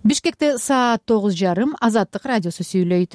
Бишкекте саат 9:30 Азаттык радиосу сүйлөйт.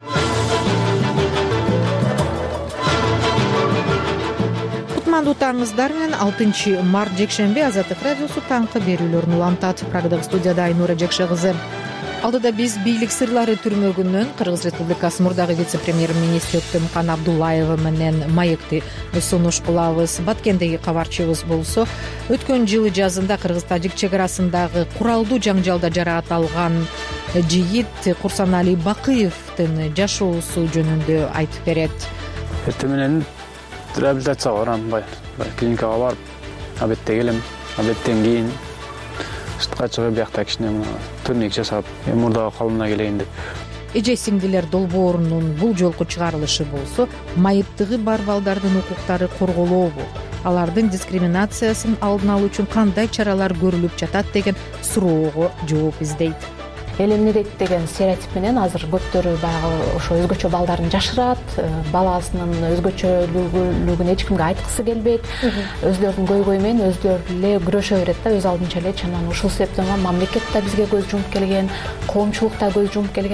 Кутмандуу таңыңыздар менен 6 март жекшемби Азаттык радиосу таңкы берүүлөрүн улантат. Программадагы студияда Айнура Жекше кызы. Алдыда биз бийлик сырлары түрмөгүнөн Кыргыз Республикасы мурдагы вице-премьер-министри Өктөмкан Абдуллаева менен маекти сунуш кылабыз. Баткендеги кабарчыбыз болсо, өткөн жылы жазында Кыргыз-Тажик чек арасындагы куралдуу жаңжалда жараат алган жигит Курсанали Бакыевдин жашоосу жөнүндө айтып берет. Эртең менен реабилитацияга барам, клиникага барып, обедте келем, обедтен кийин сыртка чыгып биякта кичине турник жасап, мурдагы калыбына келейин деп. Эже сиңдилер долбоорунун бул жолку чыгарылышы болсо, майыптыгы бар балдардын укуктары корголообу, алардын дискриминациясын алдын алуу үчүн кандай чаралар көрүлүп жатат деген суроого жооп издейт. Эл эмне дейт деген стереотип менен азыр көптөрү баягы ошо өзгөчө балдарын жашырат, баласынын өзгөчөлүгүн эч кимге айткысы келбейт, өзлөрүнүн көйгөйү менен өзлөрү эле күрөшө берет да, өз алдынча эле. Чынан ушул себептен мамлекет да бизге көз жумуп келген, коомчулук да көз жумуп келген.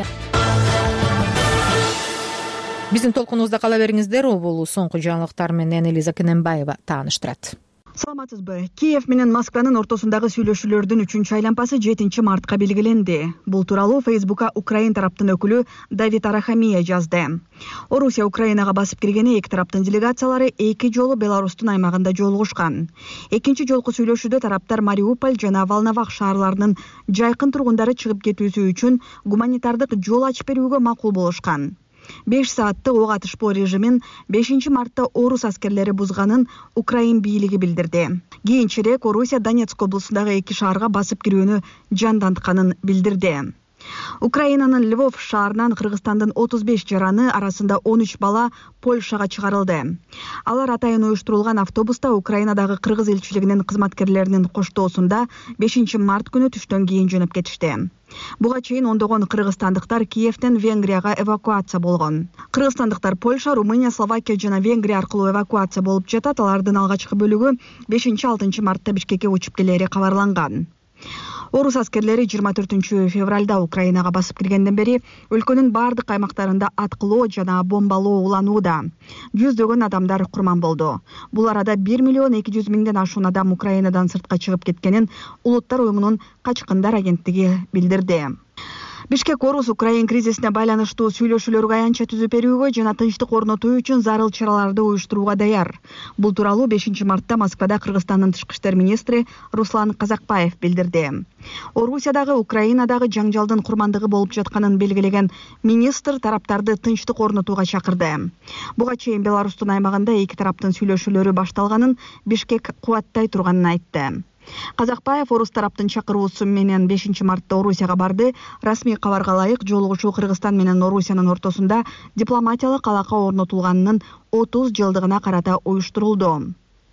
Биздин толкунубузда кала бериңиздер. Оболу соңку жаңылыктар менен Элиза Кененбаева тааныштырат. Саламатсызбы? Киев менен Москванын ортосундагы сүйлөшүүлөрдүн 3-чү айланпасы 7 мартка белгиленди. Бул тууралуу Фейсбукка Украин тараптын өкүлү Давид Арахамия жазды. Орусия Украинага басып киргени эки тараптын делегациялары 2 жолу Беларустун аймагында жолугушкан. Экинчи жолку сүйлөшүүдө тараптар Мариуполь жана Волновах шаарларынын жайкын тургундары чыгып кетүүсү үчүн гуманитардык жол ачып берүүгө макул болушкан. 5 сааттык ок атышпоо режимин 5 мартта орус аскерлери бузганын Украин бийлиги билдирди. Кийинчерээк Орусия Донецк облусундагы 2 шаарга басып кирүүнү жандантканын билдирди. Украинанын Львов шаарынан Кыргызстандын 35 жараны арасында 13 бала Польшага чыгарылды. Алар атайын уюштурулган автобуста Украинадагы Кыргыз элчилигинин кызматкерлеринин коштоосунда 5 март күнү түштөн кийин жөнөп кетишти. Буга чейин ондогон кыргызстандыктар Киевден Венгрияга эвакуация болгон. Кыргызстандыктар Польша, Румыния, Словакия жана Венгрия аркылуу эвакуация болуп жатат. Алардын алгачкы бөлүгү 5-6 мартта Бишкекке учуп келери кабарланган. Орус аскерлери 24 февралда Украинага басып киргенден бери өлкөнүн бардык аймактарында аткылоо жана бомбалоо уланууда. Жүздөгөн адамдар курман болду. Бул арада 1.200.000 ашуун адам Украинадан сыртка чыгып кеткенин Улуттар уюмунун качкындар агенттиги билдирди. Бишкек Орус-Украин кризисине байланыштуу сүйлөшүүлөргө аянтча түзүп берүүгө жана тынчтык орнотуу үчүн зарыл чараларды уюштурууга даяр. Бул тууралуу 5 мартта Москвада Кыргызстандын тышкы иштер министри Руслан Казакбаев билдирди. Орусиядагы Украинадагы жаңжалдын курмандыгы болуп жатканын белгилеген министр тараптарды тынчтык орнотууга чакырды. Буга чейин Беларустун аймагында эки тараптын сүйлөшүүлөрү башталганын Бишкек кубаттай турганын айтты. Казакбаев орус тараптын чакыруусу менен 5 мартта Орусияга барды. Расмий кабарга ылайык жолугушуу Кыргызстан менен Орусиянын ортосунда дипломатиялык алака орнотулганынын 30 жылдыгына карата уюштурулду.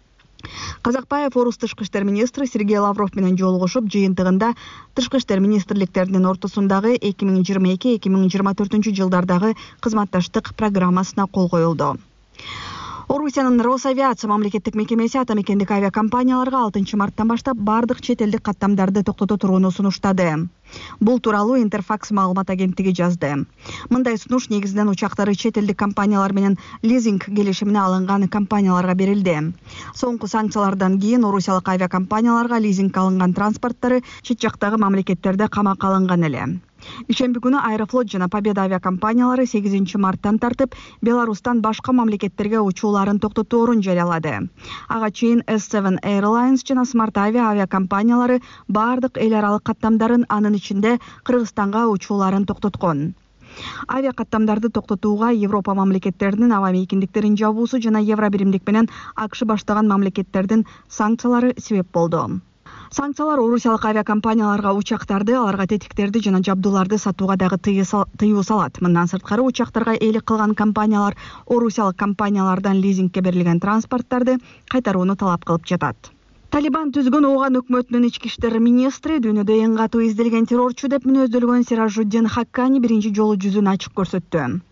Казакбаев орус тышкы иштер министри Сергей Лавров менен жолугушуп, жыйынтыгында тышкы иштер министрликтеринин ортосундагы 2022-2024 жылдардагы кызматташтык программасына кол коюлду. Орусиянын Росавиация мамлекеттик мекемеси атамекендик авиакомпанияларга 6 марттан баштап бардык чет элдик каттамдарды токтото турууну сунуштады. Бул тууралуу Интерфакс маалымат агенттиги жазды. Мындай сунуш негизинен учактары чет элдик компаниялар менен лизинг келишимине алынган компанияларга берилди. Соңку санкциялардан кийин орусиялык авиакомпанияларга лизинг алынган транспорттары чет жактагы мамлекеттерде камакка алынган эле. Ишемби күнү Аэрофлот жана Победа авиакомпаниялары 8 марттан тартып Беларустан башка мамлекеттерге учууларын токтотоорун жарыялады. Ага чейин S7 Airlines жана Smart Avia авиакомпаниялары бардык эл аралык каттамдарын, анын ичинде Кыргызстанга учууларын токтоткон. Авиакаттамдарды токтотууга Европа мамлекеттеринин аба мейкиндиктерин жабуусу жана Евро биримдик менен АКШ баштаган мамлекеттердин санкциялары себеп болду. Санкциялар орусиялык авиакомпанияларга учактарды, аларга тетиктерди жана жабдууларды сатууга дагы тыюу салат. Мындан сырткары учактарга ээлик кылган компаниялар орусиялык компаниялардан лизингке берилген транспорттарды кайтарууну талап кылып жатат. Талибан түзгөн Ооган өкмөтүнүн ички иштер министри дүйнөдө эң катуу изделген террорчу деп мүнөздөлгөн Сиражуддин Хаккани биринчи жолу жүзүн ачык көрсөттү.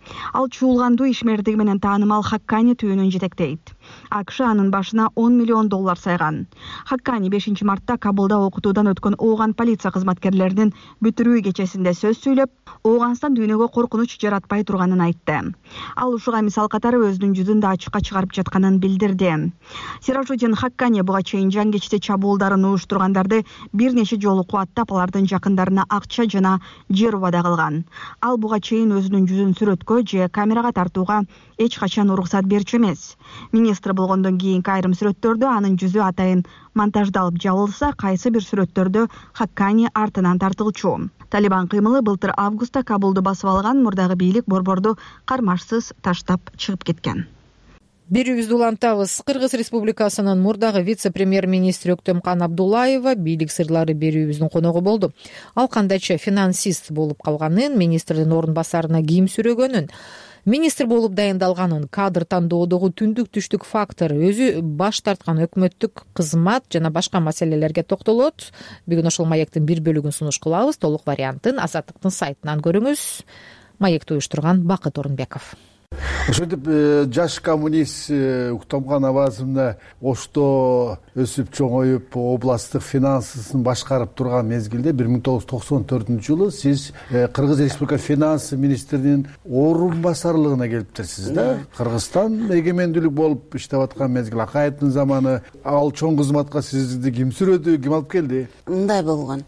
Ал чуулгандуу ишмердиги менен таанымал Хаккани түйүнүн жетектейт. АКШ анын башына $10 миллион сайган. Хаккани 5 мартта Кабулда окутуудан өткөн Ооган полиция кызматкерлеринин бүтүрүү кечесинде сөз сүйлөп, Ооганстан дүйнөгө коркунуч жаратпай турганын айтты. Ал ушуга мисал катары өзүнүн жүзүн да ачыкка чыгарып жатканын билдирди. Сиражудин Хаккани буга чейин жан кечти чабуулдарын уюштургандарды бир нече жолу кубаттап, алардын жакындарына акча жана жер убада кылган. Ал буга чейин өзүнүн жүзүн сүрөткө же камерага тартууга эч качан уруксат берчү эмес. Министр болгондон кийинки айрым сүрөттөрдө анын жүзү атайын монтаждалып жабылса, кайсы бир сүрөттөрдө Хаккани артынан тартылчу. Талибан кыймылы былтыр августта Кабулду басып алган, мурдагы бийлик борборду кармашсыз таштап чыгып кеткен. Берүүбүздү улантабыз. Кыргыз Республикасынын мурдагы вице-премьер-министри Өктөмкан Абдуллаева бийлик сырлары берүүбүздүн коногу болду. Ал кандайча финансист болуп калганын, министрдин орун басарына кийим сүрөгөнүн, министр болуп дайындалганын, кадр тандоодогу түндүк түштүк фактор, өзү баш тарткан өкмөттүк кызмат жана башка маселелерге токтолот. Бүгүн ошол маектин бир бөлүгүн сунуш кылабыз. Толук вариантын Азаттыктын сайтынан көрүңүз. Маекти уюштурган Бакыт Орунбеков. Ошентип жаш коммунист Уктамган Абазовна Ошто өсүп чоңоюп областтык финансын башкарып турган мезгилде 1994-жылы сиз Кыргыз Республика финанс министринин орун басарлыгына келиптирсиз да. Кыргызстан эгемендүүлүк болуп иштеп аткан мезгил, Акаевдин заманы. Ал чоң кызматка сизди ким сүрөдү, ким алып келди? Мындай болгон.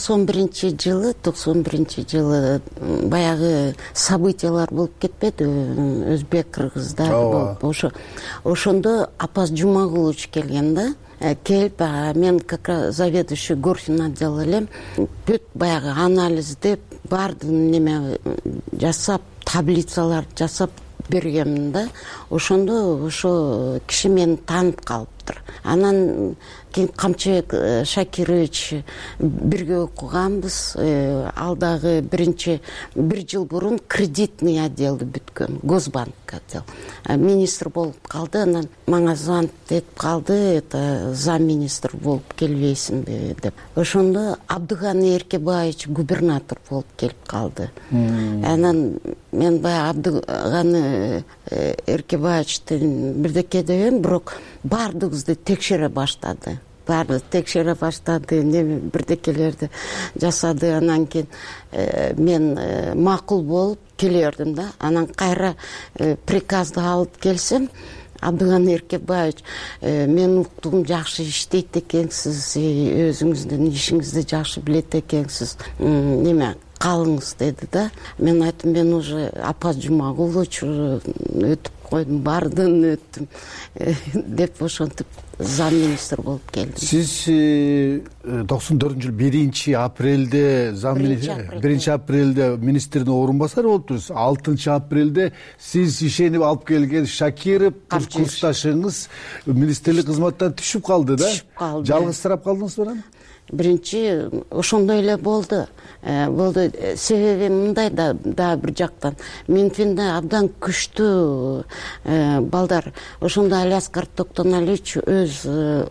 91-жылы баягы событиялар болуп кетпеди, өзбек кыргыздар болуп. Ошондо Апаз Жумагулович келген да. Келип, мен как раз заведующий горфин отдела элем. Бүт баягы анализдеп, баардыгын неме жасап, таблицалар жасап бергенмин да. Ошондо ошо киши мени таанып калыптыр. Анан кийин Камчыбек Шакирович бирге окуганбыз. Ал дагы бир жыл бурун кредитный отделди бүткөн, Госбанк отдел. Министр болуп калды, анан мага звонок этип калды, это замминистр болуп келбейсиңби деп. Ошондо Абдыганы Эркебаевич губернатор болуп келип калды. Анан мен баягы Абдыганы Эркебаевичтин бирдеке дебем, бирок баардыгыбызды текшере баштады. Бирдекелерди жасады. Анан кийин мен макул болуп келердим да. Анан кайра приказды алып келсем, Абдыган Эркебаевич, мен уктум, жакшы иштейт экенсиз, өзүңүздүн ишиңизди жакшы билет экенсиз, неме калыңыз деди да. Мен айттым, мен уже Апаз Жумагулович өтүп койдум, бардын өттүм деп ошентип замминистр болуп келдим. Сиз 94-жылы 1-апрелде 1-апрелде министрдин орун басары болуптуруз. 6-апрелде сиз ишенип алып келген Шакиров курсташыңыз министрлик кызматтан түшүп калды да? Жалгызсырап калдыңызбы? Биринчи ошондой эле болду. Себеби мындай да бир жактан Минфинде абдан күчтүү балдар. Ошондо Алиаскар Токтоналич өз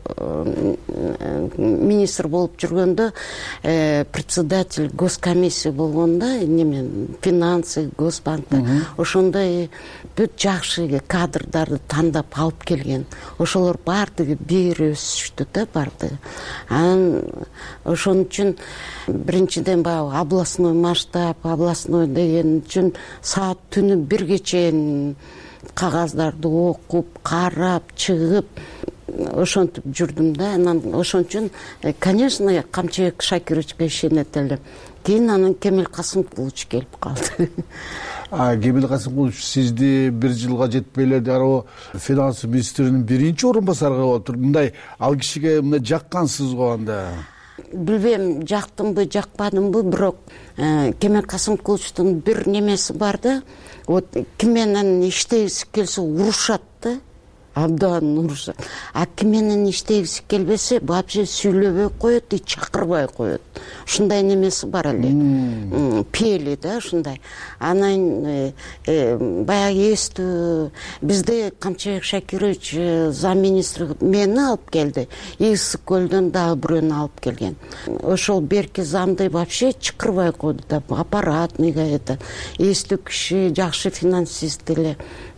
министр болуп жүргөндө, председатель госкомиссия болгондо, финансы, Госбанкта, ошондой бүт жакшы кадрдарды тандап алып келген. Ошолор баардыгы бир өсүштү да, баардыгы. Анан ошон үчүн биринчиден баягы областной масштаб, областной деген үчүн саат түнү бирге чейин кагаздарды окуп, карап, чыгып, ошентип жүрдүм да. Анан ошон үчүн, конечно, Камчыбек Шакировичке ишенет элем. Кийин анан Кемел Касымкулович келип калды. Кемел Касымкулович сизди бир жылга жетпей эле дароо финанс министринин биринчи орун басарга отуруп, мындай ал кишиге мындай жаккансыз го анда? Билбейм, жактымбы, жакпадымбы, бирок Кемел Касымкуловичтун бир немеси бар да. Вот ким менен иштегиси келсе урушат да. абдан урушат. А ким менен иштегиси келбесе вообще сүйлөбөй коет и чакырбай коет. Ушундай немеси бар эле. Пели да ушундай. Анан баягы эстүү бизде Камчыбек Шакирович замминистр мени алып келди. Ысык көлдөн дагы бирөөнү алып келген. Ошол берки замды вообще чакырбай койду да. Аппаратныйга это эстүү киши, жакшы финансист эле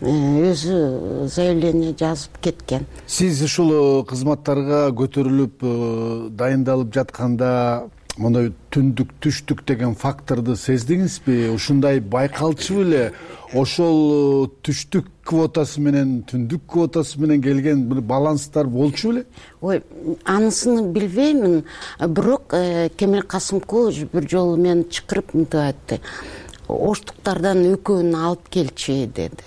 өзү заявление жазып кеткен. Сиз ушул кызматтарга көтөрүлүп дайындалып жатканда мындай түндүк түштүк деген факторду сездиңизби? Ушундай байкалчу беле? Ошол түштүк квотасы менен түндүк квотасы менен келген бир баланстар болчу беле? Ой, анысını билбеймин, бирок Кемел Касымкулович бир жолу мени чакырып мынтип айтты. Оштуктардан экөөнү алып келчи деди.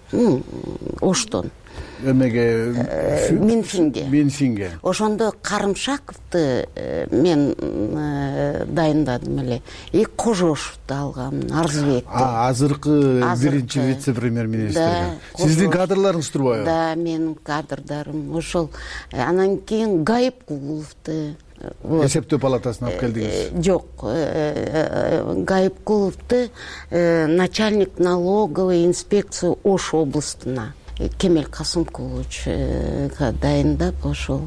Оштон. Эмеге? Минфинге. Ошондо Карымшаковду мен дайындадым эле. И Кожошевду алгам, Арзыбекти. Азыркы биринчи вице-премьер-министр. Сиздин кадрларыңыз турбайбы? Да, менин кадрдарым. Ошол анан кийин Гайыпкуловду эсептөө палатасына алып келдиңиз? Жок, Гайыпкуловду начальник налоговой инспекции Ош областына Кемел Касымкуловичка дайындап ошол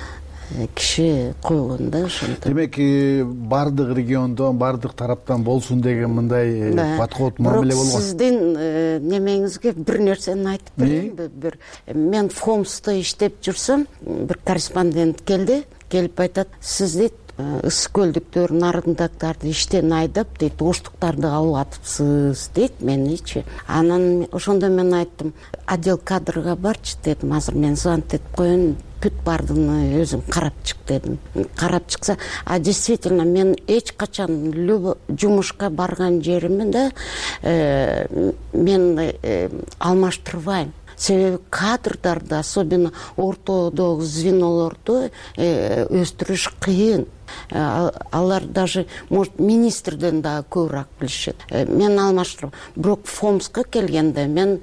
киши койгон да ошентип. Демек, бардык региондон, бардык тараптан болсун деген мындай подход мамиле болгон. Сиздин немеңизге бир нерсени айтып берейинби? Мен Фомсто иштеп жүрсөм, бир корреспондент келип айтат, сиз дейт ысык көлдүктөр, нарындактарды иштен айдап дейт, оштуктарды алып атыпсыз дейт меничи. Анан ошондо мен айттым, отдел кадрга барчы дедим, азыр мен звонить этип коеюн, бүт бардыгын өзүң карап чык дедим. Карап чыкса, действительно мен эч качан жумушка барган жеримде мен алмаштырбайм. Себеби кадрдарды, особенно ортодогу звенолорду өстүрүш кыйын. Алар даже, может, министрден дагы көбүрөөк билишет. Мен алмаштырып, бирок Фомска келгенде мен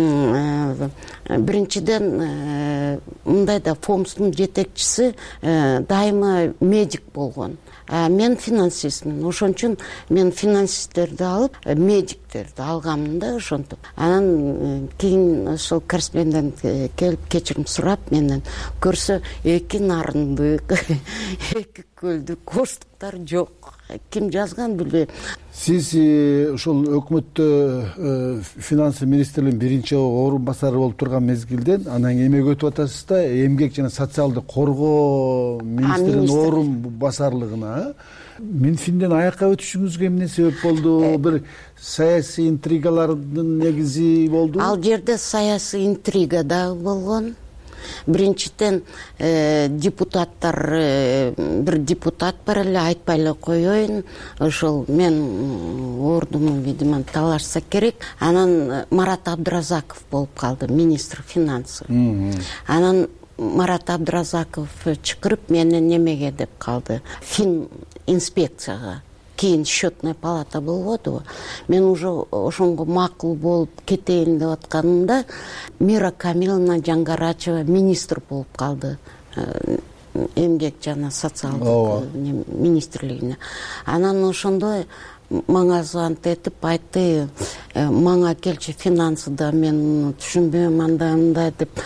биринчиден мындай да Фомстун жетекчиси дайыма медик болгон. Мен финансистмин. Ошон үчүн мен финансисттерди алып, медиктерди алгамын да ошентип. Анан кийин ошол корреспондент келип кечирим сурап менен көрсө эки нарындык, эки көлдүк, оштуктар жок. Ким жазган билбейм. Сиз ошол өкмөттө финансы министрлигинин биринчи орун басары болуп турган мезгилден анан эмгек өтүп атасыз да, эмгек жана социалдык коргоо министринин орун басарлыгына. Минфинден аякка өтүшүңүзгө эмне себеп болду? Бир саясий интригалардын негизи болду? Ал жерде саясий интрига дагы болгон. Биринчиден депутаттар, бир депутат бар эле, айтпай эле коеюн, ошол мен ордуму видимо талашса керек. Анан Марат Абдыразаков болуп калды, министр финансов. Анан Марат Абдыразаков чакырып мени немеге деп калды, фин инспекцияга. Кийин счетная палата болбодубу. Мен уже ошонго макул болуп кетейин деп атканымда Мира Камиловна Жаңгарачева министр болуп калды. Эмгек жана социалдык министрлигине. Анан ошондо мага звонить этип айтты, мага келчи финансыда мен түшүнбөйм андай деп.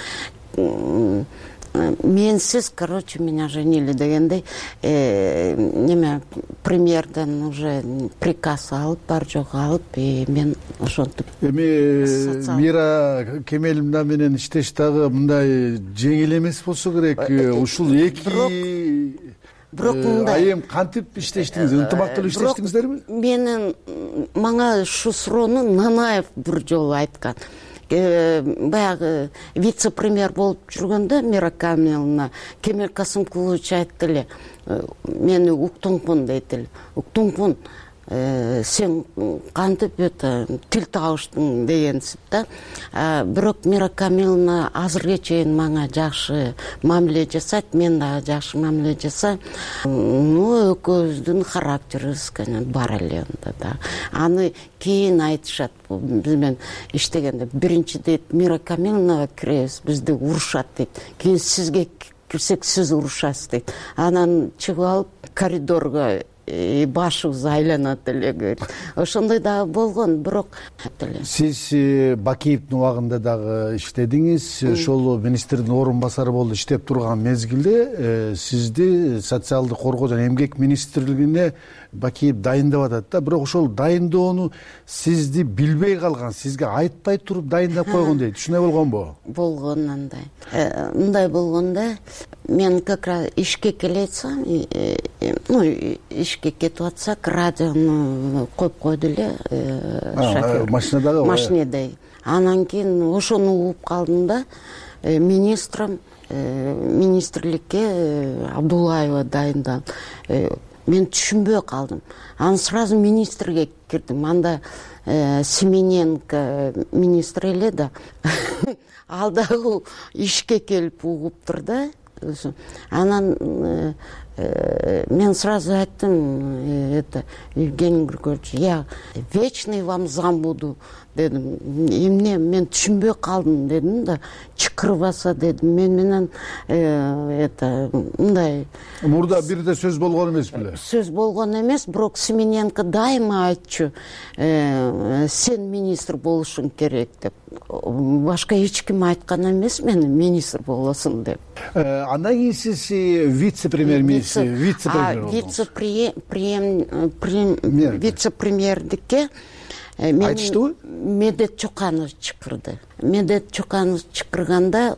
Менсиз, короче, меня женили дегендей, неме премьерден уже приказ алып, бар жок алып, и мен ошентип. Эми Мира Кемеловна менен иштеш дагы мындай жеңил эмес болсо керек. Ушул эки айым кантип иштештиңиз? Ынтымактуу иштештиңиздерби? Менин мага ушу суроону Нанаев бир жолу айткан. Баягы вице-премьер болуп жүргөндө Мира Камиловна Кемел Касымкулович айтты эле, мени уктуңкун дейт эле. Уктуңкун, сен кантип тил табыштың дегенсип да. Бирок Мира Камиловна азыркыга чейин мага жакшы мамиле жасайт, мен дагы жакшы мамиле жасайм. Экөөбүздүн характерибиз бар эле да. Аны кийин айтышат, биз менен иштегенде биринчи дейт Мира Камиловнага киребиз, бизди урушат дейт. Кийин сизге кирсек сиз урушасыз дейт. Анан чыгып алып коридорго башыбыз айланат эле. Ошондой дагы болгон, бирок сиз Бакиевдин убагында дагы иштедиңиз. Ошол министрдин орун басары болуп иштеп турган мезгилде сизди социалдык коргоо жана эмгек министрлигине Бакиев дайындап атат да. Бирок ошол дайындоону сизди билбей калган, сизге айтпай туруп дайындап койгон дейт. Ушундай болгонбу? Болгон андай. Мындай болгондо мен как раз ишке келетсам, ишке кетип атсак, радиону коюп койду эле машинадагы. Машинада. Анан кийин ошону угуп калдым да, министрликке Абдуллаева дайындап. Мен түшүнбөй калдым. Анан сразу министрге кирдим. Анда Семененко министр эле да. Ал дагы ишке келип угуптур да. Анан мен сразу айттым, Евгений Григорьевич, я вечный вам зам буду дедим. Эмне мен түшүнбөй калдым дедим да. Чыкырбаса дедим. Мен менен мындай мурда бирде сөз болгон эмес беле? Сөз болгон эмес, бирок Семененко дайыма айтчу, сен министр болушуң керек деп. Башка эч ким айткан эмес мени министр болосуң деп. Андан кийин сиз вице-премьер-министр, вице-премьердикке айтыштыбы? Медет Чоканов чыкырды. Медет Чоканов чыкырганда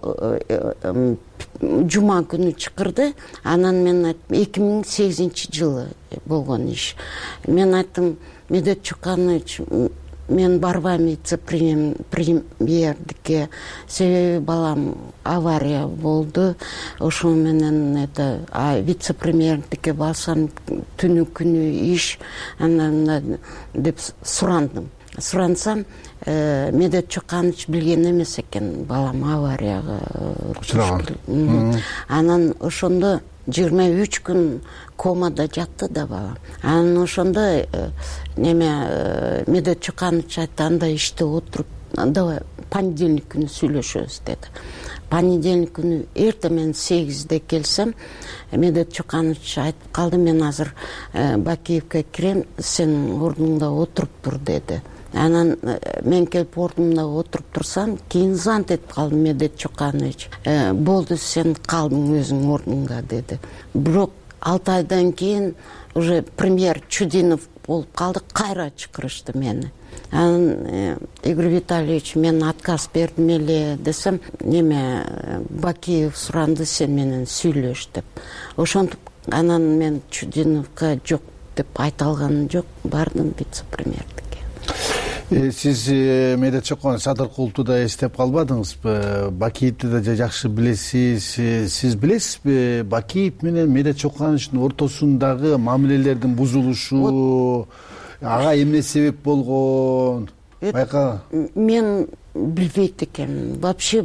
жума күнү чыкырды. Анан мен айттым, 2008-жылы болгон иш. Мен айттым, Медет Чоканович, мен барбайм вице-премьердикке, себеби балам авария болду. Ошо менен вице-премьердикке барсам түнү күнү иш, анан деп сурандым. Сурансам, Медет Чоканович билген эмес экен балам аварияга учураган. Анан ошондо 23 күн комада жатты да балам. Анан ошондо Медет Чоканович айтты, анда иште отуруп, давай понедельник күнү сүйлөшөбүз деди. Понедельник күнү эрте мен 8-де келсем, Медет Чоканович айтып калды, мен азыр Бакиевке кирем, сен ордуңда отуруп тур деди. Анан мен келип ордумда отуруп турсам, кийин зант этип калдым Медет Чоканович. Болду, сен калдың өзүң ордуңда деди. Бирок 6 айдан кийин уже премьер Чудинов болуп калды, кайра чакырышты мени. Анан Игорь Витальевич, мен отказ бердим эле десем, Бакиев суранды, сен менен сүйлөш деп. Ошентип анан мен Чудиновго жок деп айта алганым жок, бардым вице-премьердикке. Сиз Медет Чоканов Садыркуловду да эстеп калбадыңызбы? Бакиевди да жакшы билесиз. Сиз билесизби Бакиев менен Медет Чокановдун ортосундагы мамилелердин бузулушу, ага эмне себеп болгон? Байка. Мен билбейт экенмин. Вообще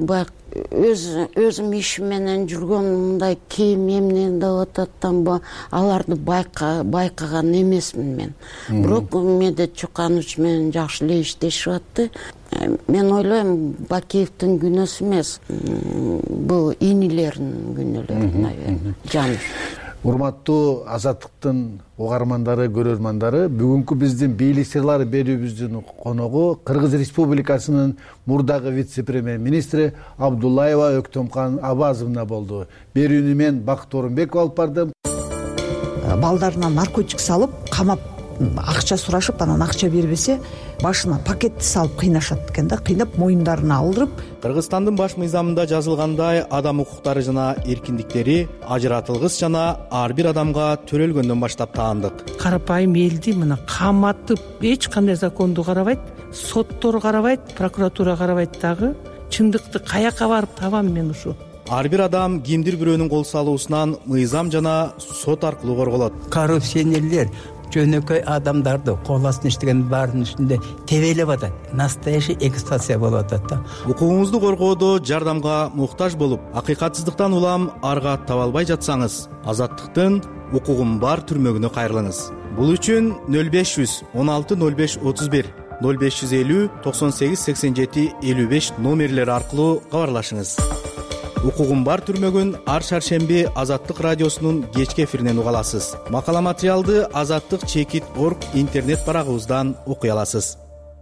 өзүм ишим менен жүргөн мындай кийим эмне деп ататтан аларды байкаган эмесмин мен. Бирок Медет Чоканович менен жакшы эле иштешип атты. Мен ойлойм, Бакиевдин күнөөсү эмес, бул инилердин күнөөлөрү, наверное. Жаныш. Урматтуу Азаттыктын угармандары, көрөрмандары, бүгүнкү биздин бийлик сырлары берүүбүздүн коногу Кыргыз Республикасынын мурдагы вице-премьер-министри Абдуллаева Өктөмкан Абазовна болду. Берүүнү мен Бакыт Орунбеков алып бардым. Балдарына наркотик салып, камап, акча сурашып, анан акча бербесе, башына пакетти салып кыйнашат экен да, кыйнап моюндарына алдырып. Кыргызстандын баш мыйзамында жазылгандай, адам укуктары жана эркиндиктери ажыратылгыс жана ар бир адамга төрөлгөндөн баштап таандык. Карапайым элди мына каматып, эч кандай законду карабайт, соттор карабайт, прокуратура карабайт дагы. Чындыкты каяка барып табам мен ушу? Ар бир адам кимдир бирөөнүн кол салуусунан мыйзам жана сот аркылуу корголот. Коррупционерлер жөнөкөй адамдарды кол астына иштеген баарынын үстүндө тебелеп атат. Настоящий эксплуатация болуп атат да. Укугуңузду коргоодо жардамга муктаж болуп, акыйкатсыздыктан улам арга таба албай жатсаңыз, Азаттыктын укугум бар түрмөгүнө кайрылыңыз. Бул үчүн 0500 16 05 31 0550 98 87 55 номерлери аркылуу кабарлашыңыз. Укугум бар түрмөгүн ар шаршемби Азаттык радиосунун кечки эфиринен уга аласыз. Макала материалды azаттык.org интернет барагыбыздан окуй аласыз.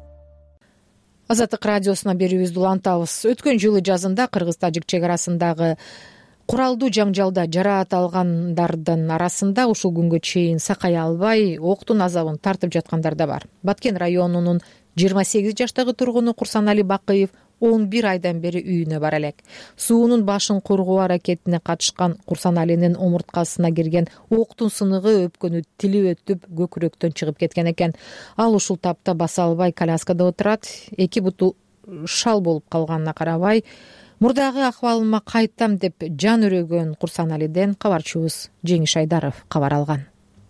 Азаттык радиосуна берүүбүздү улантабыз. Өткөн жылы жазында кыргыз-тажик чек арасындагы куралдуу жаңжалда жараат алгандардын арасында ушул күнгө чейин сакая албай октун азабын тартып жаткандар да бар. Баткен районунун 28 жаштагы тургуну Курсанали Бакыев 11 айдан бери үйүнө бара элек. Суунун башын коргоо аракетине катышкан Курсаналинин омурткасына кирген октун сыныгы өпкөнү тили өтүп көкүрөктөн чыгып кеткен экен. Ал ушул тапта баса албай коляскада отурат. Эки буту шал болуп калганына карабай, мурдагы акыбалыма кайтам деп жан өрөгөн Курсаналиден кабарчыбыз Жеңиш Айдаров кабар алган.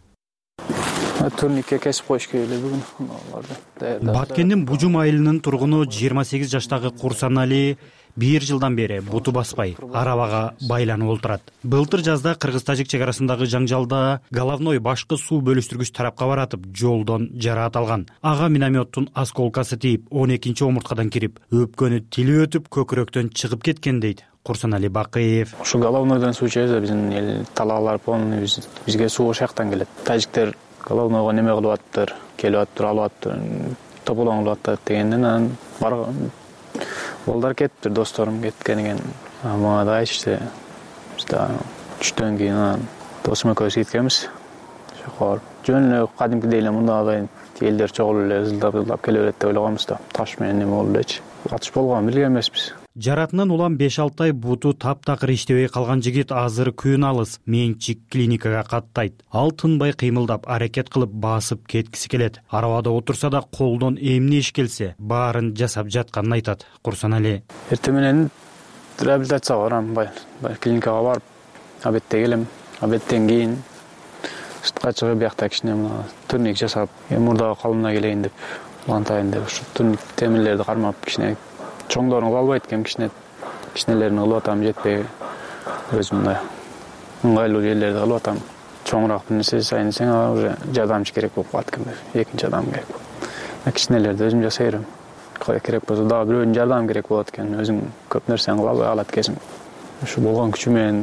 Турникке кесип коюш керек эле бүгүн. Баткендин Бужум айылынын тургуну 28 жаштагы Курсанали 1 жылдан бери буту баспай, арабага байланып отурат. Былтыр жазда кыргыз-тажик чек арасындагы жаңжалда головной башкы суу бөлүштүргүч тарапка баратып, жолдон жараат алган. Ага минометтун осколкасы тийип, 12-чи омурткадан кирип, өпкөнү тили өтүп, көкүрөктөн чыгып кеткен дейт Курсанали Бакыев. Ушу головнойдон суу чыгса, биздин эл талаалар полный бизге суу ошол жактан келет. Тажиктер головнойго неме кылып атыптыр, келип атыптыр, алып атыптыр, тополоңулуп атат дегенден анан барган. Балдар кетиптир, досторум кеткен экен. Мага да айтышты. Бизде түштөн кийин досум экөөбүз кеткенбиз. Ошо жөн эле кадимкидей эле мындагы элдер чогулуп эле ызылдап келе берет деп ойлаганбыз да. Таш менен неме болду элечи. Атыш болгонун билген эмеспиз. Жаратынан улам 5-6 ай буту таптакыр иштебей калган жигит азыр күн алыс менчик клиникага каттайт. Ал тынбай кыймылдап, аракет кылып басып кеткиси келет. Арабада отурса да колдон эмне иш келсе, баарын жасап жатканын айтат Курсанали. Эртең менен реабилитацияга барам, клиникага барып, обедте келем. Обедтен кийин сыртка чыгып, биякта кичине турник жасап, мурдагы калыбына келейин деп, улантайын деп, ушу турник темирлерди кармап кичине чоңдорун кылып албайт экен, кичинелерин кылып атам, жетпей өзүм мындай ыңгайлуу жерлерди кылып атам. Чоңураак бир нерсе жасайын уже жардамчы керек болуп калат экен, экинчи адам керек. Кичинелерди өзүм жасай берем. Керек болсо дагы бирөөнүн жардамы керек болот экен, өзүң көп нерсени кыла албай калат кезим. Ушу болгон күчү менен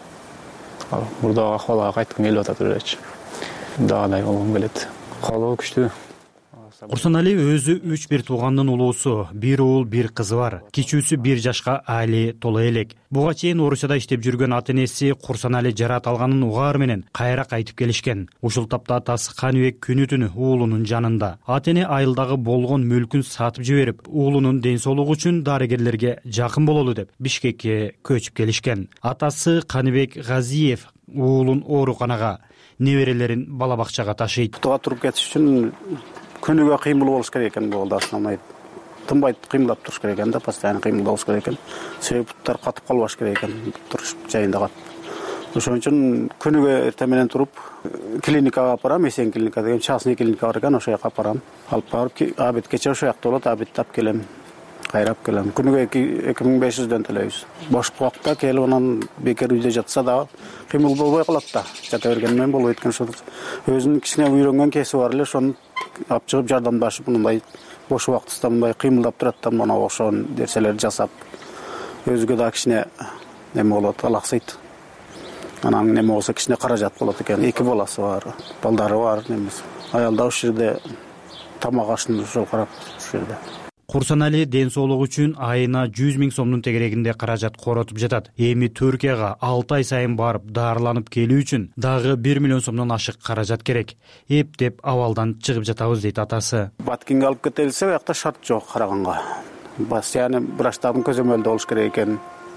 мурдагы акыбалга кайткым келип атат элечи. Дагыдай болгум келет. Калоо күчтүү. Курсанали өзү 3 бир туугандын улуусу, 1 уул, 1 кызы бар. Кичүүсү 1 жашка али толо элек. Буга чейин Орусияда иштеп жүргөн ата-энеси Курсанали жараат алганын угаар менен кайра кайтып келишкен. Ушул тапта атасы Каныбек күнү-түнү уулунун жанында. Ата-эне айылдагы болгон мүлкүн сатып жиберип, уулунун ден соолугу үчүн дарыгерлерге жакын бололу деп Бишкекке көчүп келишкен. Атасы Каныбек Газиев уулун ооруканага, неберелерин бала бакчага ташыйт. Туга туруп кетиш үчүн күнүгө кыймыл болуш керек экен, бул основной. Тынбай кыймылдап туруш керек экен да, постоянно кыймыл болуш керек экен. Себеби буттар катып калбаш керек экен, туруш жайында кат. Ошон үчүн күнүгө эртең менен туруп клиникага апарам, Эсен клиника деген частный клиника бар экен, ошол жака апарам. Алып барып, обед кече ошол жакта болот, обедтап келем, кайрап келем. Күнүгө 2500дөн төлөйбүз. Бош убакта келип анан бекер үйдө жатса да кыймыл болбой калат да. Жата бергенден менен болбойт экен, ошо өзүнүн кичине үйрөнгөн кеси бар эле, ошону алып чыгып жардамдашып, мындай бош убактыста мындай кыймылдап турат да, мына ошол нерселерди жасап, өзүгө да кичине неме болот, алаксыйт. Анан неме болсо кичине каражат болот экен. 2 баласы бар, балдары бар, немес. Аялда ушул жерде тамак ашын ошол карап ушул жерде. Курсанали ден соолугу үчүн айына 100 000 сомдун тегерегинде каражат коротуп жатат. Эми Түркияга 6 ай сайын барып дарыланып келүү үчүн дагы 1 миллион сомдон ашык каражат керек. Эптеп абалдан чыгып жатабыз дейт атасы. Баткенге алып кетелсе, буякта шарт жок караганга. Яны врачтардын көзөмөлүндө болуш керек экен.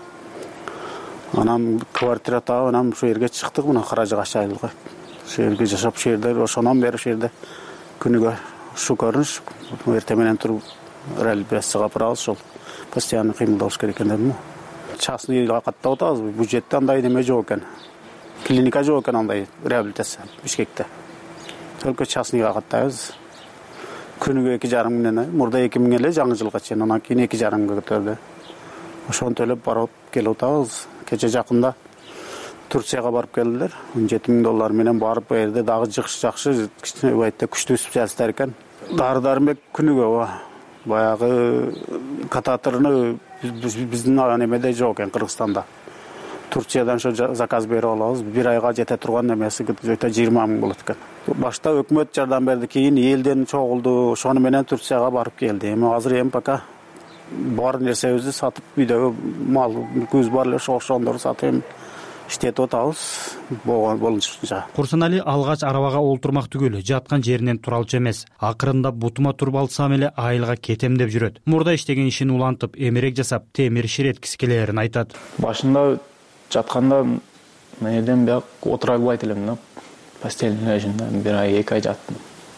Анан квартира таап, анан ушул жерге чыктык, мына каражыга чайлыкка. Ушул жерге жашап, ушул жерде ошонон бери ушул жерде күнүгө ушу көрүнүш, эртең менен туруп реабилитацияга апарабыз, ошол постоянно кыймылдабыш керек экен дедим. Частный каттап атабыз, бюджетте андай неме жок экен. Клиника жок экен андай реабилитация Бишкекте. только частныйга каттайбыз. Күнүгө 2,5 миңнен, мурда 2 миң эле жаңы жылга чейин, анан кийин 2,5 миңге көтөрдү. Ошону төлөп барып келип атабыз. Кече жакында Турцияга барып келдилер. $17,000 менен барып, бу жерде дагы жакшы, кичине күчтүү өсүп жатыштар экен. Дары-дармек күнүгө баягы кататоруну биздин немеде жок экен, Кыргызстанда. Турциядан ошо заказ берип алабыз. 1 айга жете турган немеси где-то 20 миң болот экен. Башта өкмөт жардам берди, кийин элден чогулду, ошону менен Турцияга барып келди. Эми азыр пока бар нерсебизди сатып, үйдөгү мал, көз бар эле ошондорду сатып иштетип атабыз. Болушунча. Курсанали алгач арабага олтурмак түгүл, жаткан жеринен туралчу эмес. Акырында бутума туруп алсам эле айылга кетем деп жүрөт. Мурда иштеген ишин улантып, эмерек жасап, темир ширеткиси келерин айтат. Башында жатканда мен элден бияк отура албайт элем да. Постельдин өзүндө 1 ай 2 ай жаттым.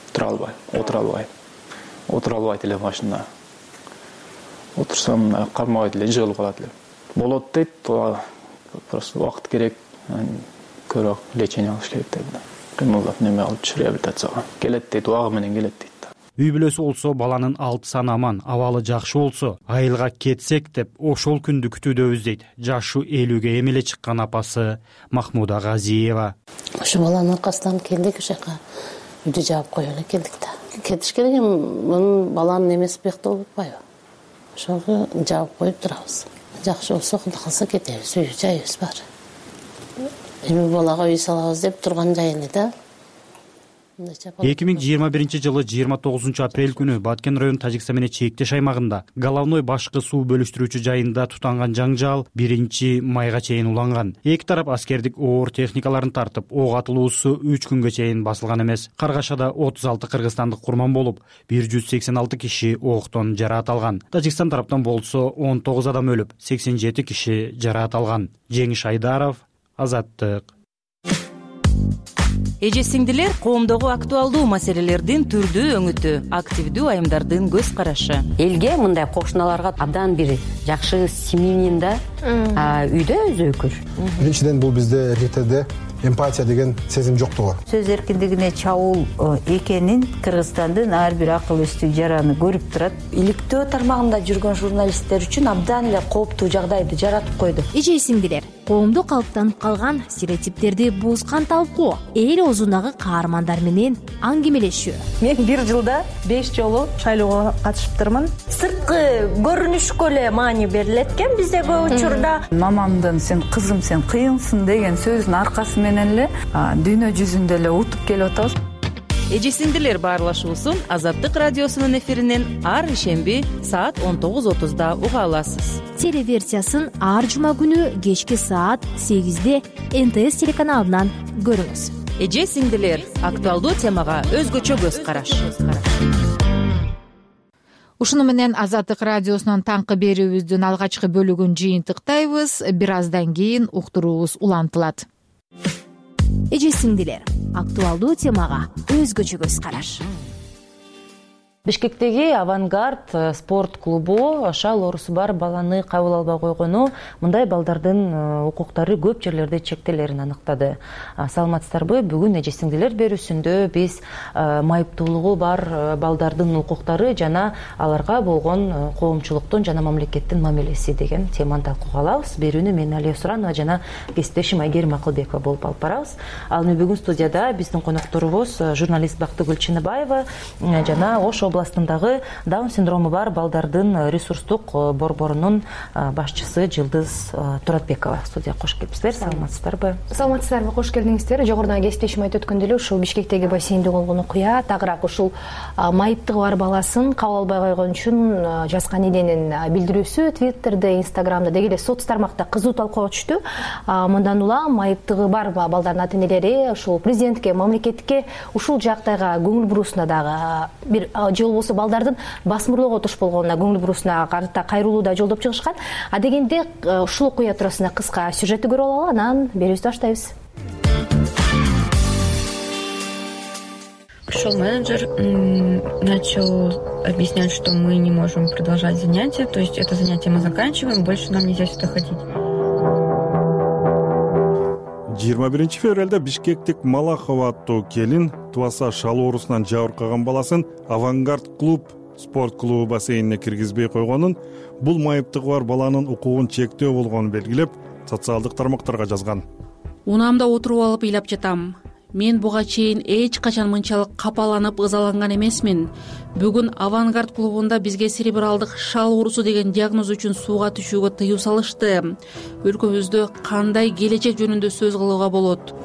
Отура албайт элем башында. Отурсам кармабайт эле, жыгылып калат элем. Болот дейт, просто убакыт керек, көрөк лечение алыш керек дейт. Кыймылдап неме алып реабилитацияга келет дейт, убагы менен келет дейт. Үй бүлөсү болсо, баланын 6 саны аман, абалы жакшы болсо, айылга кетсек деп ошол күндү күтүүдөбүз дейт. Жашы 50ге эмеле чыккан апасы Махмуда Газиева. Ошо баланын аркасынан келдик, ошока үйдү жаап коюп эле келдик да. Кетиш керек, мунун баланын эмеси бекте болуп атпайбы? Ошого жаап коюп турабыз. Жакшы болсо, Кудай калса кетебиз, үй жайыбыз бар. Эми балага үй салабыз деп турган жай эле да. 2021 жылы 29 апрель күнү Баткен район Тажикстан менен чектеш аймагында головной башкы суу бөлүштүрүүчү жайында тутанган жаңжал 1-майга чейин уланган. Эки тарап аскердик оор техникаларын тартып, ок атылуусу 3 күнгө чейин басылган эмес. Каргашада 36 кыргызстандык курман болуп, 186 киши октон жараат алган. Тажикстан тараптан болсо 19 адам өлүп, 87 киши жараат алган. Жеңиш Айдаров, Азаттык. Эже сиңдилер, коомдогу актуалдуу маселелердин түрдүү өңүтү, активдүү айымдардын көз карашы. Элге мындай кошуналарга абдан бир жакшы семьянин да үйдө өзү өкүр. Биринчиден бул бизде РТД эмпатия деген сезим жоктугу. Сөз эркиндигине чабуул экенин Кыргызстандын ар бир акыл эстүү жараны көрүп турат. Иликтөө тармагында жүргөн журналисттер үчүн абдан эле кооптуу жагдайды жаратып койду. Эже сиңдилер, коомдо калыптанып калган стереотиптерди бузган талкуу, эл оозундагы каармандар менен аңгемелешүү. Мен 1 жылда 5 жолу шайлоого катышыптырмын. Сырткы көрүнүшкө эле маани берилет экен бизде көп учурда. Мамамдын сен кызым сен кыйынсың деген сөзүнүн аркасы менен эле дүйнө жүзүндө эле утуп келип атабыз. Эже сиңдилер баарлашуусун Азаттык радиосунун эфиринен ар ишемби саат 19:30 уга аласыз. Телеверсиясын ар жума күнү кечки саат 8-де НТС телеканалынан көрүңүз. Эже сиңдилер, актуалдуу темага өзгөчө көз караш. Ушуну менен Азаттык радиосунун таңкы берүүбүздүн алгачкы бөлүгүн жыйынтыктайбыз. Бир аздан кийин уктуруубуз улантылат. Эже сиңдилер, актуалдуу темага өзгөчө көз караш. Бишкектеги Авангард спорт клубу шал оорусу бар баланы кабыл албай койгону мындай балдардын укуктары көп жерлерде чектелерин аныктады. Саламатсыздарбы? Бүгүн эже сиңдилер берүүсүндө биз майыптуулугу бар балдардын укуктары жана аларга болгон коомчулуктун жана мамлекеттин мамилеси деген теманы талкууга алабыз. Берүүнү мен Алия Суранова жана кесиптешим Айгерим Акылбекова болуп алып барабыз. Ал эми бүгүн студияда биздин конокторубуз журналист Бактыгүл Чыныбаева жана Ош областындагы Даун синдрому бар балдардын ресурстук борборунун башчысы Жылдыз Туратбекова студияга кош келипсиздер. Саламатсыздарбы? Саламатсыздарбы, кош келдиңиздер. Жогоруда кесиптешим айтып өткөндөй эле ушул Бишкектеги бассейнде болгон окуя тагыраак ушул майыптыгы бар баласын кабыл албай койгон үчүн жазган иденин билдирүүсү Twitterде, Instagramда деги эле соц тармакта кызуу талкууга түштү. Мындан улам майыптыгы бар балдардын ата энелери ушул президентке, мамлекетке ушул жагдайга көңүл буруусуна дагы бир же болбосо балдардын басмырлоого туш болгонуна көңүл буруусуна карата кайрылуу да жолдоп чыгышкан. Дегенде ушул окуя туурасында кыска сюжетти көрүп алалы, анан берүүбүздү баштайбыз. Пришел менеджер, начал объяснять, что мы не можем продолжать занятия, то есть это занятие мы заканчиваем, больше нам нельзя сюда ходить. 21 февралда бишкектик Малахова аттуу келин Туаса шал оорусунан жабыркаган баласын Авангард клуб спорт клубу бассейнине киргизбей койгонун, бул майыптыгы бар баланын укугун чектөө болгонун белгилеп, социалдык тармактарга жазган. Унаамда отуруп алып ыйлап жатам. Мен буга чейин эч качан мынчалык капаланып ызаланган эмесмин. Бүгүн Авангард клубунда бизге церебралдык шал оорусу деген диагноз үчүн сууга түшүүгө тыюу салышты. Өлкөбүздө кандай келечек жөнүндө сөз кылууга болот?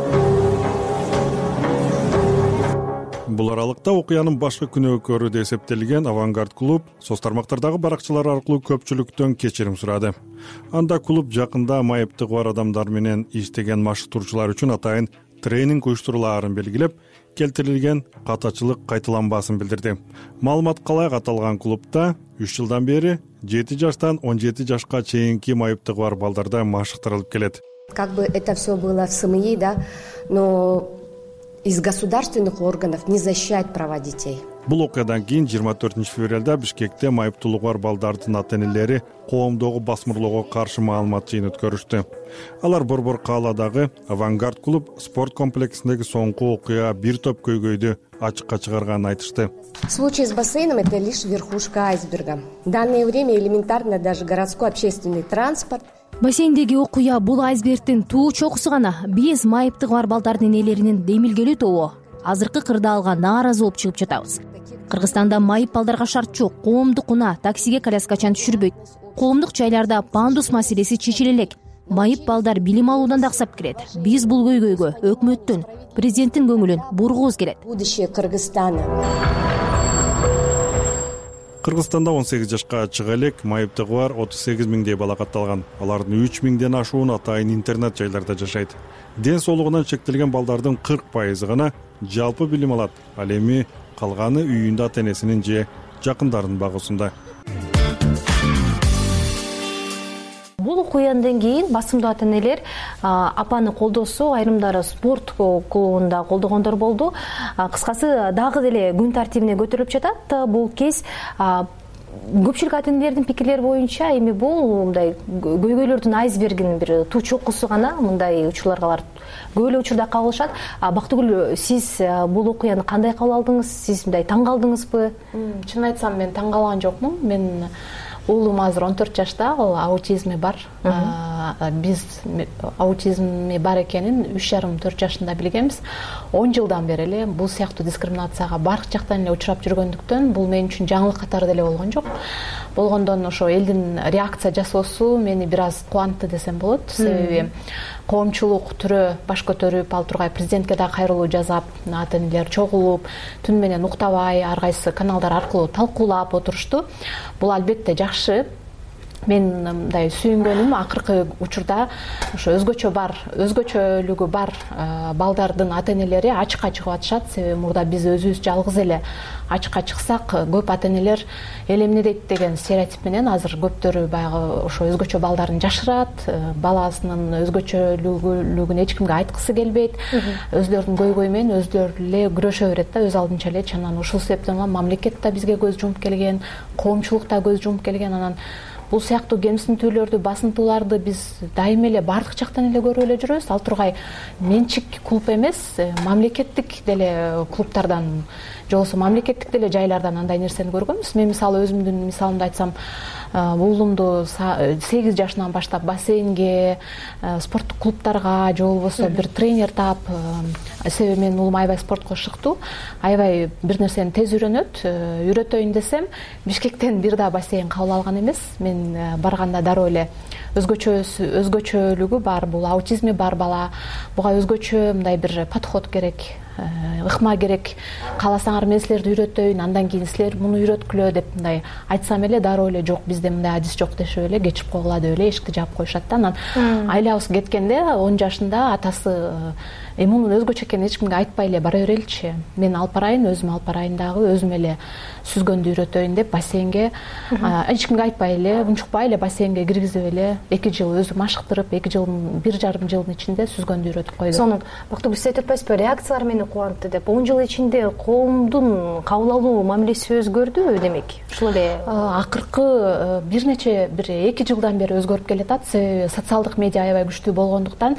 Бул аралыкта окуянын башкы күнөөкөрү деп эсептелген Авангард клуб соц тармактардагы баракчалар аркылуу көпчүлүктөн кечирим сурады. Анда клуб жакында майыптыгы бар адамдар менен иштеген машыктыруучулар үчүн атайын тренинг уюштурулаарын белгилеп, келтирилген катачылык кайталанбасын билдирди. Маалымат калай аталган клубда 3 жылдан бери 7 жаштан 17 жашка чейинки майыптыгы бар балдарда машыктырылып келет. Как бы это все было в СМИ, да, но из государственных органов не защищает права детей. Бул окуядан кийин 24 февралда Бишкекте майыптуулугу бар балдардын ата-энелери коомдогу басмырлоого каршы маалымат жыйын өткөрүштү. Алар Борбор кааладагы Авангард клуб спорт комплексиндеги соңку окуя бир топ көйгөйдү ачыкка чыгарганын айтышты. Случай с бассейном — это лишь верхушка айсберга. В данное время элементарно даже городской общественный транспорт. Бассейндеги окуя бул айсбергдин туу чокусу гана. Биз майыптыгы бар балдардын энелеринин демилгелүү тобу азыркы кырдаалга нааразы болуп чыгып жатабыз. Кыргызстанда майып балдарга шарт жок. Коомдук унаа таксиге коляскачан түшүрбөйт. Коомдук жайларда пандус маселеси чечиле элек. Майып балдар билим алуудан да аксап келет. Биз бул көйгөйгө өкмөттүн, президенттин көңүлүн бургубуз келет. Будущее Кыргызстана. Кыргызстанда 18 жашка чыга элек майыптыгы бар 38 миңдей бала катталган. Алардын 3 миңден ашуун атайын интернет жайларда жашайт. Ден соолугунан чектелген балдардын 40% гана жалпы билим алат. Ал эми калганы үйүндө ата-энесинин же жакындарынын багуусунда. Бул окуяндан кийин басымдуу ата-энелер апаны колдосо, айрымдары спорт клубунда колдогондор болду. Кыскасы дагы деле күн тартибине көтөрүлүп жатат. Бул кез көпчүлүк ата-энелердин пикирлери боюнча эми бул мындай көйгөйлөрдүн айсбергинин бир туу чокусу гана. Мындай учурларга алар көп эле учурда кабылышат. Бактыгүл, сиз бул окуяны кандай кабыл алдыңыз? Сиз мындай таң калдыңызбы? Чын айтсам, мен таң калган жокмун. Мен уулум азыр 14 жашта, ал аутизми бар. Биз аутизми бар экенин 3,5-4 жашында билгенбиз. 10 жылдан бери эле бул сыяктуу дискриминацияга бардык жактан эле учурап жүргөндүктөн бул мен үчүн жаңылык катары деле болгон жок. Болгондон ошо элдин реакция жасоосу мени бир аз кубантты десем болот. Себеби коомчулук түрө баш көтөрүп, ал тургай президентке да кайрылуу жасап, ата-энелер чогулуп, түн менен уктабай ар кайсы каналдар аркылуу талкуулап отурушту. Бул албетте жакшы. Мен мындай сүйүнгөнүм акыркы учурда ошо өзгөчөлүгү бар балдардын ата-энелери ачыкка чыгып атышат. Себеби мурда биз өзүбүз жалгыз эле ачыкка чыксак, көп ата-энелер эл эмне дейт деген стереотип менен азыр көптөрү баягы ошо өзгөчө балдарын жашырат, баласынын өзгөчөлүгүн эч кимге айткысы келбейт. Өзлөрүнүн көйгөйү менен өзлөрү эле күрөшө берет да, өз алдынча эле. Анан ушул себептен мамлекет да бизге көз жумуп келген, коомчулук да көз жумуп келген. Анан бул сыяктуу кемсинтүүлөрдү, басынтууларды биз дайыма эле бардык жактан эле көрүп эле жүрөбүз. Ал тургай менчик клуб эмес, мамлекеттик деле клубтардан же болбосо мамлекеттик деле жайлардан андай нерсени көргөнбүз. Мен мисалы өзүмдүн мисалымды айтсам, уулумду 8 жашынан баштап бассейнге, спорттук клубтарга же болбосо бир тренер таап, себеби менин уулум аябай спортко шыктуу, аябай бир нерсени тез үйрөтөйүн десем, Бишкектен бир да бассейн кабыл алган эмес. Мен барганда дароо эле өзгөчөлүгү бар, бул аутизми бар бала, буга өзгөчө мындай бир подход керек, ыкма керек. Кааласаңар мен силерди үйрөтөйүн, андан кийин силер муну үйрөткүлө деп мындай айтсам эле дароо эле жок, бизде мындай адис жок дешип эле кечип койгула деп эле эшикти жаап коюшат да. Анан айлабыз кеткенде 10 жашында атасы мунун өзгөчө экенин эч кимге айтпай эле бара береличи, мен алып барайын, өзүм алып барайын дагы, өзүм эле сүзгөндү үйрөтөйүн деп бассейнге эч кимге айтпай эле, унчукпай эле бассейнге киргизип эле 2 жыл өзүм машыктырып, 1,5 жылдын ичинде сүзгөндү үйрөтүп койдум. Сонун Бактыгүл, сиз айтып атпайсызбы, реакциялар менен мени кубантты деп. 10 жыл ичинде коомдун кабыл алуу мамилеси өзгөрдүбү демек? Ушул эле акыркы бир нече 2 жылдан бери өзгөрүп келатат. Себеби социалдык медиа аябай күчтүү болгондуктан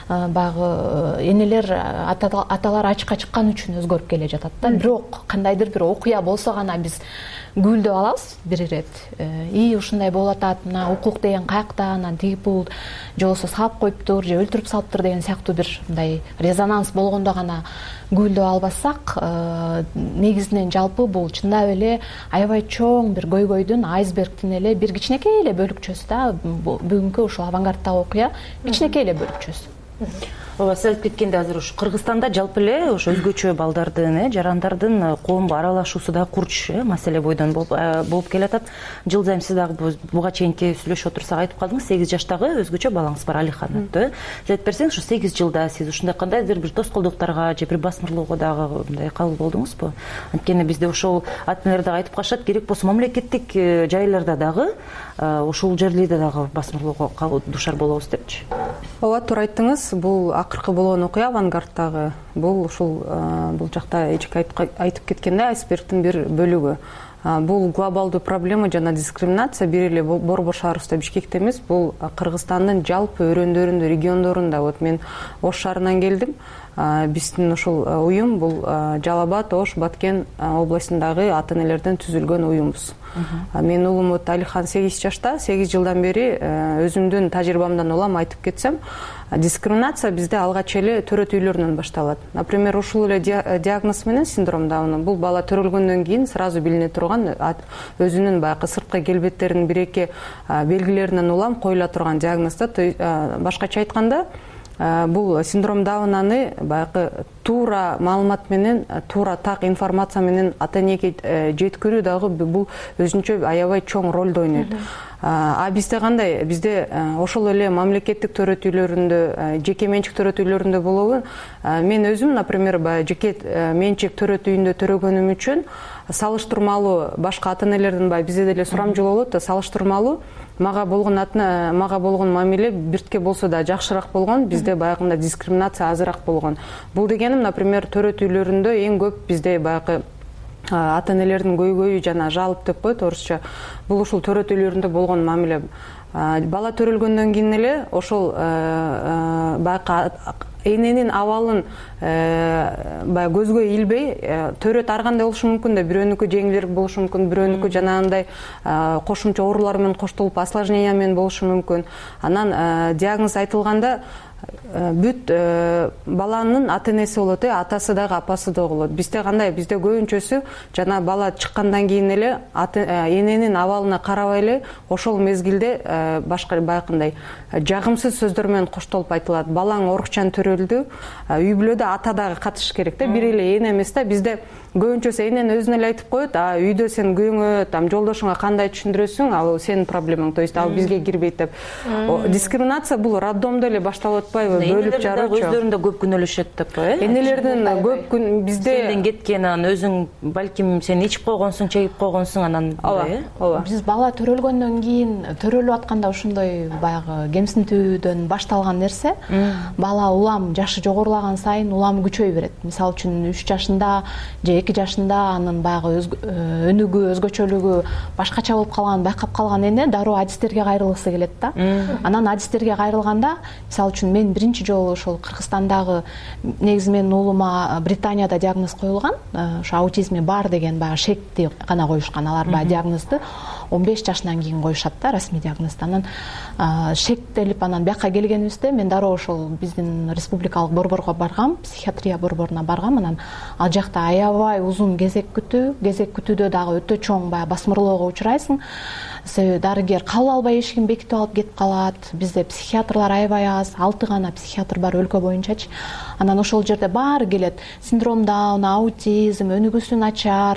баягы энелер аталар ачыкка чыккан үчүн өзгөрүп келе жатат да. Бирок кандайдыр бир окуя болсо гана биз гүлдөп алабыз бир ирет. Ушундай болуп атат, мына укук деген каякта, анан тиги бул же болбосо салып коюптур, же өлтүрүп салыптыр деген сыяктуу бир мындай резонанс болгондо гана гүлдөп албасак, негизинен жалпы бул чындап эле аябай чоң бир көйгөйдүн, айсбергдин эле бир кичинекей эле бөлүкчөсү да. Бүгүнкү ушул авангарттагы окуя кичинекей эле бөлүкчөсү. Ооба, сиз айтып кеткендей, азыр ушу Кыргызстанда жалпы эле ошо өзгөчө балдардын, жарандардын коомго аралашуусу да курч маселе бойдон болуп келатат. Жыл сайын сиз дагы буга чейинки сүйлөшүп отурсак айтып калдыңыз, 8 жаштагы өзгөчө балаңыз бар, Алихан аттуу. Сиз айтып берсеңиз, ушу 8 жылда сиз ушундай кандайдыр бир тоскоолдуктарга же бир басмырлоого дагы мындай кабыл болдуңузбу? Анткени бизде ошол ата-энелер дагы айтып калышат, керек болсо мамлекеттик жайларда дагы ушул жерлерде дагы басмырлоого дуушар болобуз депчи. Ооба, туура айттыңыз. Бул акыркы болгон окуя авангарттагы, бул ушул бул жакта эчке айтып кеткендей айсбергдин бир бөлүгү. Бул глобалдуу проблема жана дискриминация бир эле Борбор шаарыбызда, Бишкекте эмес, бул Кыргызстандын жалпы өрөөндөрүндө, региондорунда. Вот мен Ош шаарынан келдим. Биздин ушул уюм бул Жалал Абад, Ош, Баткен областындагы ата-энелерден түзүлгөн уюмбуз. Менин уулум вот Алихан 8 жашта, 8 жылдан бери өзүмдүн тажрыйбамдан улам айтып кетсем, дискриминация бизде алгач эле төрөт үйлөрүнөн башталат. Например, ушул эле диагноз менен синдром Дауна бул бала төрөлгөндөн кийин сразу билине турган, өзүнүн баягы сырткы келбеттеринин бир-эки белгилеринен улам коюла турган диагноз да. Башкача айтканда, бул синдром Даунаны баягы туура маалымат менен, туура так информация менен ата-энеге жеткирүү дагы бул өзүнчө аябай чоң ролду ойнойт. Бизде кандай? Бизде ошол эле мамлекеттик төрөт үйлөрүндө, жеке менчик төрөт үйлөрүндө болобу? Мен өзүм, например, жеке менчик төрөт үйүндө төрөгөнүм үчүн салыштырмалуу башка ата-энелердин бизде деле сурамжылоо болот да, салыштырмалуу мага болгон мамиле биртке болсо да жакшыраак болгон, бизде баягында дискриминация азыраак болгон. Бул дегеним, например, төрөт үйлөрүндө эң көп бизде баягы ата-энелердин көйгөйү жана жалоп деп коет орусча. Бул ушул төрөт үйлөрүндө болгон мамиле. Бала төрөлгөндөн кийин эле ошол баягы эненин абалын баягы көзгө илбей, төрөт ар кандай болушу мүмкүн да, бирөөнүкү жеңилирээк болушу мүмкүн, бирөөнүкү жанагындай кошумча оорулар менен коштолуп осложнение менен болушу мүмкүн. Анан диагноз айтылганда бүт баланын ата-энеси болот, атасы дагы, апасы дагы болот. Бизде кандай? Бизде көбүнчөсү жана бала чыккандан кийин эле эненин абалына карабай эле ошол мезгилде башка баягындай жагымсыз сөздөр менен коштолуп айтылат. Балаң орукчан төрөлдү, үй бүлөдө ата дагы катышыш керек да, бир эле эне эмес да. Бизде көбүнчөсү энен өзүнө эле айтып коет, үйдө сен күйөөңө, жолдошуңа кандай түшүндүрөсүң, ал сенин проблемаң, то есть ал бизге кирбейт деп. Дискриминация бул роддомдо эле башталып атпайбы, бөлүп жаруучу. Өздөрүндө көп күнөөлөшөт деп, энелердин көп күн бизде сенден кеткен, анан өзүң балким сен ичип койгонсуң, чегип койгонсуң, анан ооба. Биз бала төрөлгөндөн кийин, төрөлүп атканда ушундай баягы кемсинтүүдөн башталган нерсе, бала улам жашы жогорулаган сайын улам күчөй берет. Мисалы үчүн 3 жашында же 2 жашында анын баягы өнүгүү, өзгөчөлүгү башкача болуп калганын байкап калган эне дароо адистерге кайрылгысы келет да. Анан адистерге кайрылганда, мисалы үчүн мен биринчи жолу ошол Кыргызстандагы, негизи менин уулума Британияда диагноз коюлган, ошо аутизми бар деген баягы шекти гана коюшкан. Алар баягы диагнозду 15 жашынан кийин коюшат да, расмий диагнозду. Анан шектелип, анан бияка келгенибизде мен дароо ошол биздин республикалык борборго баргам, психиатрия борборуна баргам. Анан ал жакта аябай узун кезек күтүүдө дагы өтө чоң баягы басмырлоого учурайсың. Себеби дарыгер кабыл албай эшигин бекитип алып кетип калат. Бизде психиатрлар аябай аз, 6 гана психиатр бар өлкө боюнчачы. Анан ошол жерде баары келет. Синдром Дауна, аутизм, өнүгүүсү начар,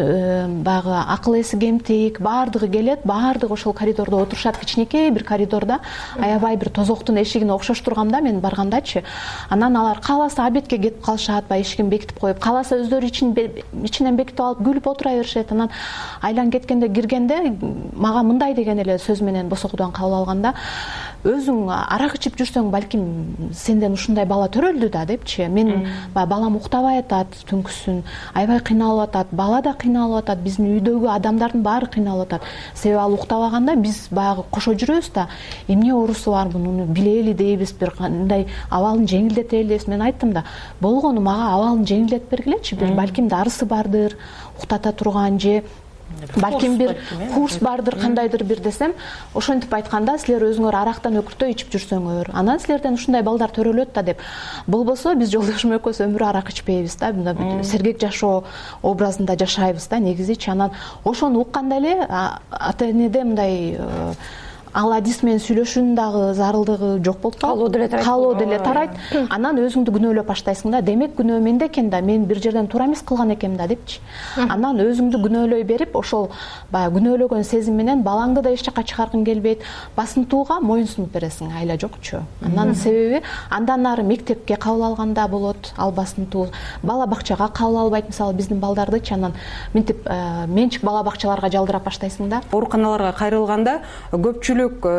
баягы акыл эси кемтик, баардыгы келет. Баардыгы ошол коридордо отурушат, кичинекей бир коридордо. Аябай бир тозоктун эшигине окшоштургам да мен баргандачы. Анан алар кааласа обедке кетип калышат, баягы эшигин бекитип коюп, кааласа өздөрү ичинен бекитип алып күлүп отура беришет. Анан айлан кеткенде киргенде мага мага мындай деген эле сөз менен босогодон кабыл алганда, өзүң арак ичип жүрсөң балким сенден ушундай бала төрөлдү да депчи. Мен балам уктабай атат түнкүсүн, аябай кыйналып атат, бала да кыйналып атат, биздин үйдөгү адамдардын баары кыйналып атат. Себеби ал уктабаганда биз баягы кошо жүрөбүз да, эмне оорусу бар муну билели дейбиз, бир кандай абалын жеңилдетели дейбиз. Мен айттым да, болгону мага абалын жеңилдетип бергилечи, бир балким дарысы бардыр, уктата турган же балким бир курс бардыр, кандайдыр бир десем, ошентип айтканда силер өзүңөр арактан өкүртөй ичип жүрсөңөр, анан силерден ушундай балдар төрөлөт да деп. Болбосо биз жолдошум экөөбүз өмүрү арак ичпейбиз да, мындай сергек жашоо образында жашайбыз да негизичи. Анан ошону укканда эле ата энеде мындай ал адис менен сүйлөшүүнүн дагы зарылдыгы жок болуп калат, калоо деле тарайт. Анан өзүңдү күнөөлөп баштайсың да, демек күнөө менде экен да, мен бир жерден туура эмес кылган экенмин да депчи. Анан өзүңдү күнөөлөй берип, ошол баягы күнөөлөгөн сезим менен балаңды да эч жака чыгаргың келбейт, басынтууга моюн сунуп бересиң, айла жокчу. Анан себеби андан ары мектепке кабыл алганда болот ал басынтуу, бала бакчага кабыл албайт мисалы биздин балдардычы. Анан мынтип менчик бала бакчаларга жалдырап баштайсың да. Ооруканаларга кайрылганда көпчүлүк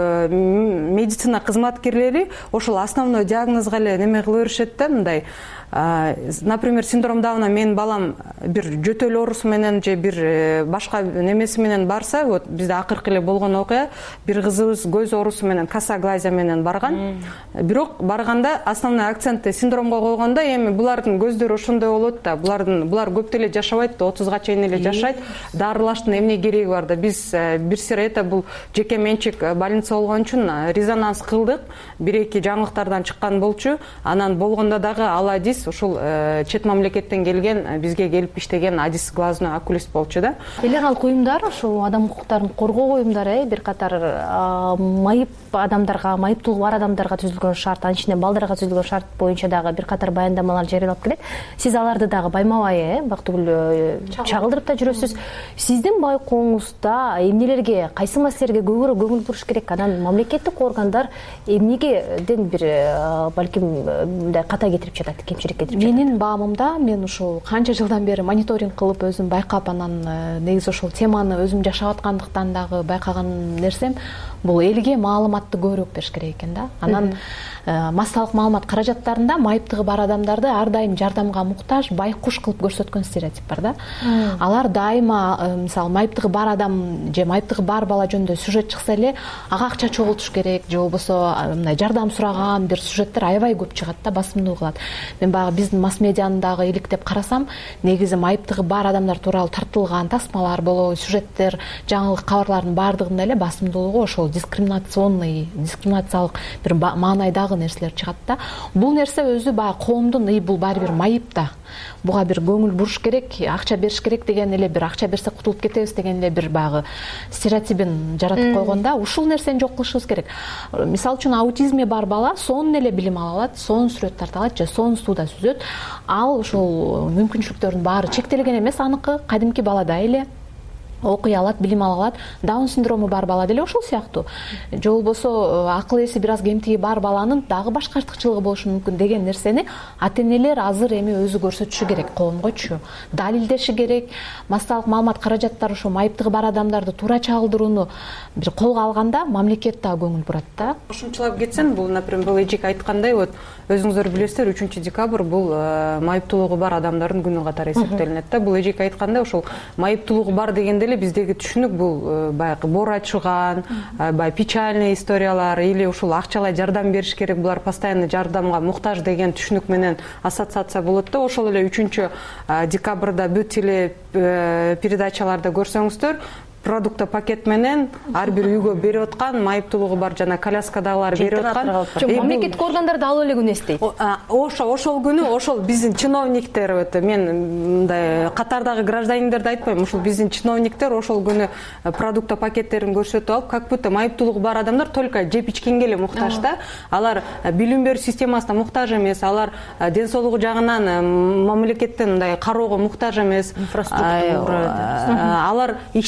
медицина кызматкерлери ошол основной диагнозго эле неме кыла беришет да, мындай например, синдром Дауна менин балам бир жөтөл оорусу менен же бир башка немеси менен барса, вот бизде акыркы эле болгон окуя, бир кызыбыз көз оорусу менен, косоглазия менен барган. Бирок барганда основной акцентти синдромго койгондо, эми булардын көздөрү ошондой болот да, булар көп деле жашабайт да, 30га чейин эле жашайт. Дарылаштын эмне кереги бар да? Биз бир сирета бул жеке менчик больница болгон үчүн резонанс кылдык. Бир-эки жаңылыктардан чыккан болчу. Анан болгондо дагы ал адис ушул чет мамлекеттен келген, бизге келип иштеген адис глазной окулист болчу да. Иллегал уюмдар, ошол адам укуктарын коргоо уюмдары бир катар майып адамдарга, майыптуулугу бар адамдарга түзүлгөн шарт, анын ичинде балдарга түзүлгөн шарт боюнча дагы бир катар баяндамалар жарыялап келет. Сиз аларды дагы баймабай бактыгүл чагылдырып да жүрөсүз. Сиздин байкооңузда эмнелерге, кайсы маселелерге көбүрөөк көңүл буруш керек? Анан мамлекеттик органдар эмнегеден бир балким мындай ката кетирип жатат, кемчилик кетирип жатат? Менин баамымда, мен ушул канча жылдан бери мониторинг кылып өзүм байкап, анан негизи ошол теманы өзүм жашап аткандыктан дагы байкаган нерсем, бул элге маалыматты көбүрөөк бериш керек экен да. Анан массалык маалымат каражаттарында майыптыгы бар адамдарды ар дайым жардамга муктаж, байкуш кылып көрсөткөн стереотип бар да. Алар дайыма мисалы майыптыгы бар адам же майыптыгы бар бала жөнүндө сюжет чыкса эле ага акча чогултуш керек, же болбосо мындай жардам сураган бир сюжеттер аябай көп чыгат да, басымдуу кылат. Мен баягы биздин масс медианы дагы иликтеп карасам, негизи майыптыгы бар адамдар тууралуу тартылган тасмалар болобу, сюжеттер, жаңылык кабарлардын баардыгында эле басымдуулугу ошол дискриминациялык бир маанайдагы нерселер чыгат да. Бул нерсе өзү баягы коомдун бул баары бир майып да, буга бир көңүл буруш керек, акча бериш керек деген эле, бир акча берсе кутулуп кетебиз деген эле бир баягы стереотипин жаратып койгонда, ушул нерсени жок кылышыбыз керек. Мисалы үчүн аутизми бар бала сонун эле билим ала алат, сонун сүрөт тарта алат же сонун сууда сүзөт. Ал ушул мүмкүнчүлүктөрдүн баары чектелген эмес, аныкы кадимки баладай эле окуй алат, билим ала алат. Даун синдрому бар бала деле ошол сыяктуу. Же болбосо акыл эси бир аз кемтиги бар баланын дагы башка артыкчылыгы болушу мүмкүн деген нерсени ата-энелер азыр эми өзү көрсөтүшү керек, коомгочу далилдеши керек. Массалык маалымат каражаттары ошо майыптыгы бар адамдарды туура чагылдырууну бир колго алганда мамлекет дагы көңүл бурат да. Кошумчалап кетсем, бул например бул эжек айткандай, вот өзүңүздөр билесиздер, 3-декабрь бул майыптуулугу бар адамдардын күнү катары эсептелинет да. Бул эжек айткандай ошол майыптуулугу бар дегенде эле биздеги түшүнүк бул баягы боор ачыган, баягы печальный историялар или ушул акчалай жардам бериш керек, булар постоянно жардамга муктаж деген түшүнүк менен ассоциация болот да. Ошол эле 3-декабрда бүт теле передачаларда көрсөңүздөр, продукта пакет менен ар бир үйгө берип аткан, майыптуулугу бар жана коляскадагылар берип аткан. Мамлекеттик органдар да ал эле күнү эстейт. Ошол күнү ошол биздин чиновниктер, мен мындай катардагы гражданиндерди айтпайм, ошол биздин чиновниктер ошол күнү продукта пакеттерин көрсөтүп алып, как будто майыптуулугу бар адамдар только жеп ичкенге эле муктаж да. Алар билим берүү системасына муктаж эмес, алар ден жагынан мамлекеттен мындай кароого муктаж эмес. Алар иштегенге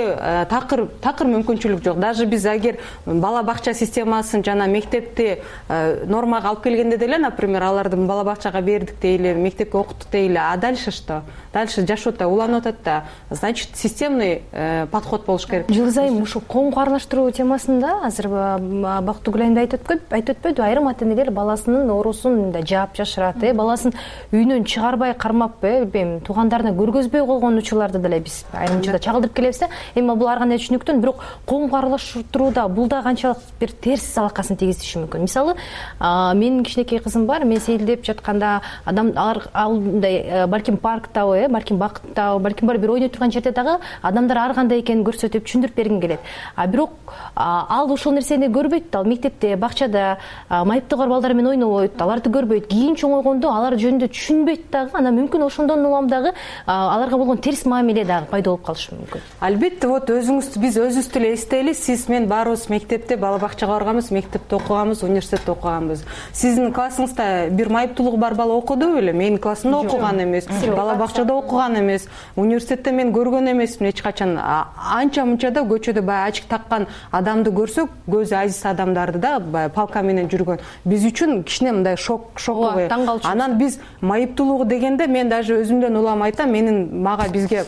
такыр мүмкүнчүлүк жок. Даже биз эгер бала бакча системасын жана мектепти нормага алып келгенде деле, например, аларды бала бакчага бердик дейли, мектепке окуттук дейли, а дальше что? Дальше жашоот уланып атат да. Значит, системный подход болуш керек. Жылдыз айым ушул коомго аралаштыруу темасында азыр Бактыгүл айым айтып өтпөдү, айрым ата-энелер баласынын оорусун да жаап жашырат, баласын үйүнөн чыгарбай кармап, билбейм, туугандарына көргөзбөй койгон учурларды деле биз айрым учурда чагылдырып келебиз да. Эми бул ар кандай түшүнүктөн, бирок коомго аралаштырууда бул да канчалык бир терс алакасын тийгизиши мүмкүн. Мисалы, менин кичинекей кызым бар, мен сейилдеп жатканда алар мындай балким парктабы, балким бакыттабы, балким бир ойной турган жерде дагы адамдар ар кандай экенин көрсөтүп түшүндүрүп бергим келет. Бирок ал ушул нерсени көрбөйт, ал мектепте, бакчада майыптыгы бар балдар менен ойнобойт, аларды көрбөйт. Кийин чоңойгондо алар жөнүндө түшүнбөйт дагы, анан мүмкүн ошондон улам дагы аларга болгон терс мамиле дагы пайда болуп калышы мүмкүн. Албетте, вот биз өзүбүз деле эстейли, сиз мен баарыбыз мектепте бала бакчага барганбыз, мектепте окуганбыз, университетте окуганбыз. Сиздин классыңызда бир майыптуулугу бар бала окуду беле? Менин классымда окуган эмес, бала бакчада окуган эмес, университетте мен көргөн эмесмин эч качан. Анча мынча да көчөдө баягы ачык таккан адамды көрсөк, көзү азиз адамдарды да палка менен жүргөн, биз үчүн кичине мындай шоковый. Анан биз майыптуулугу дегенде мен даже өзүмдөн улам айтам, бизге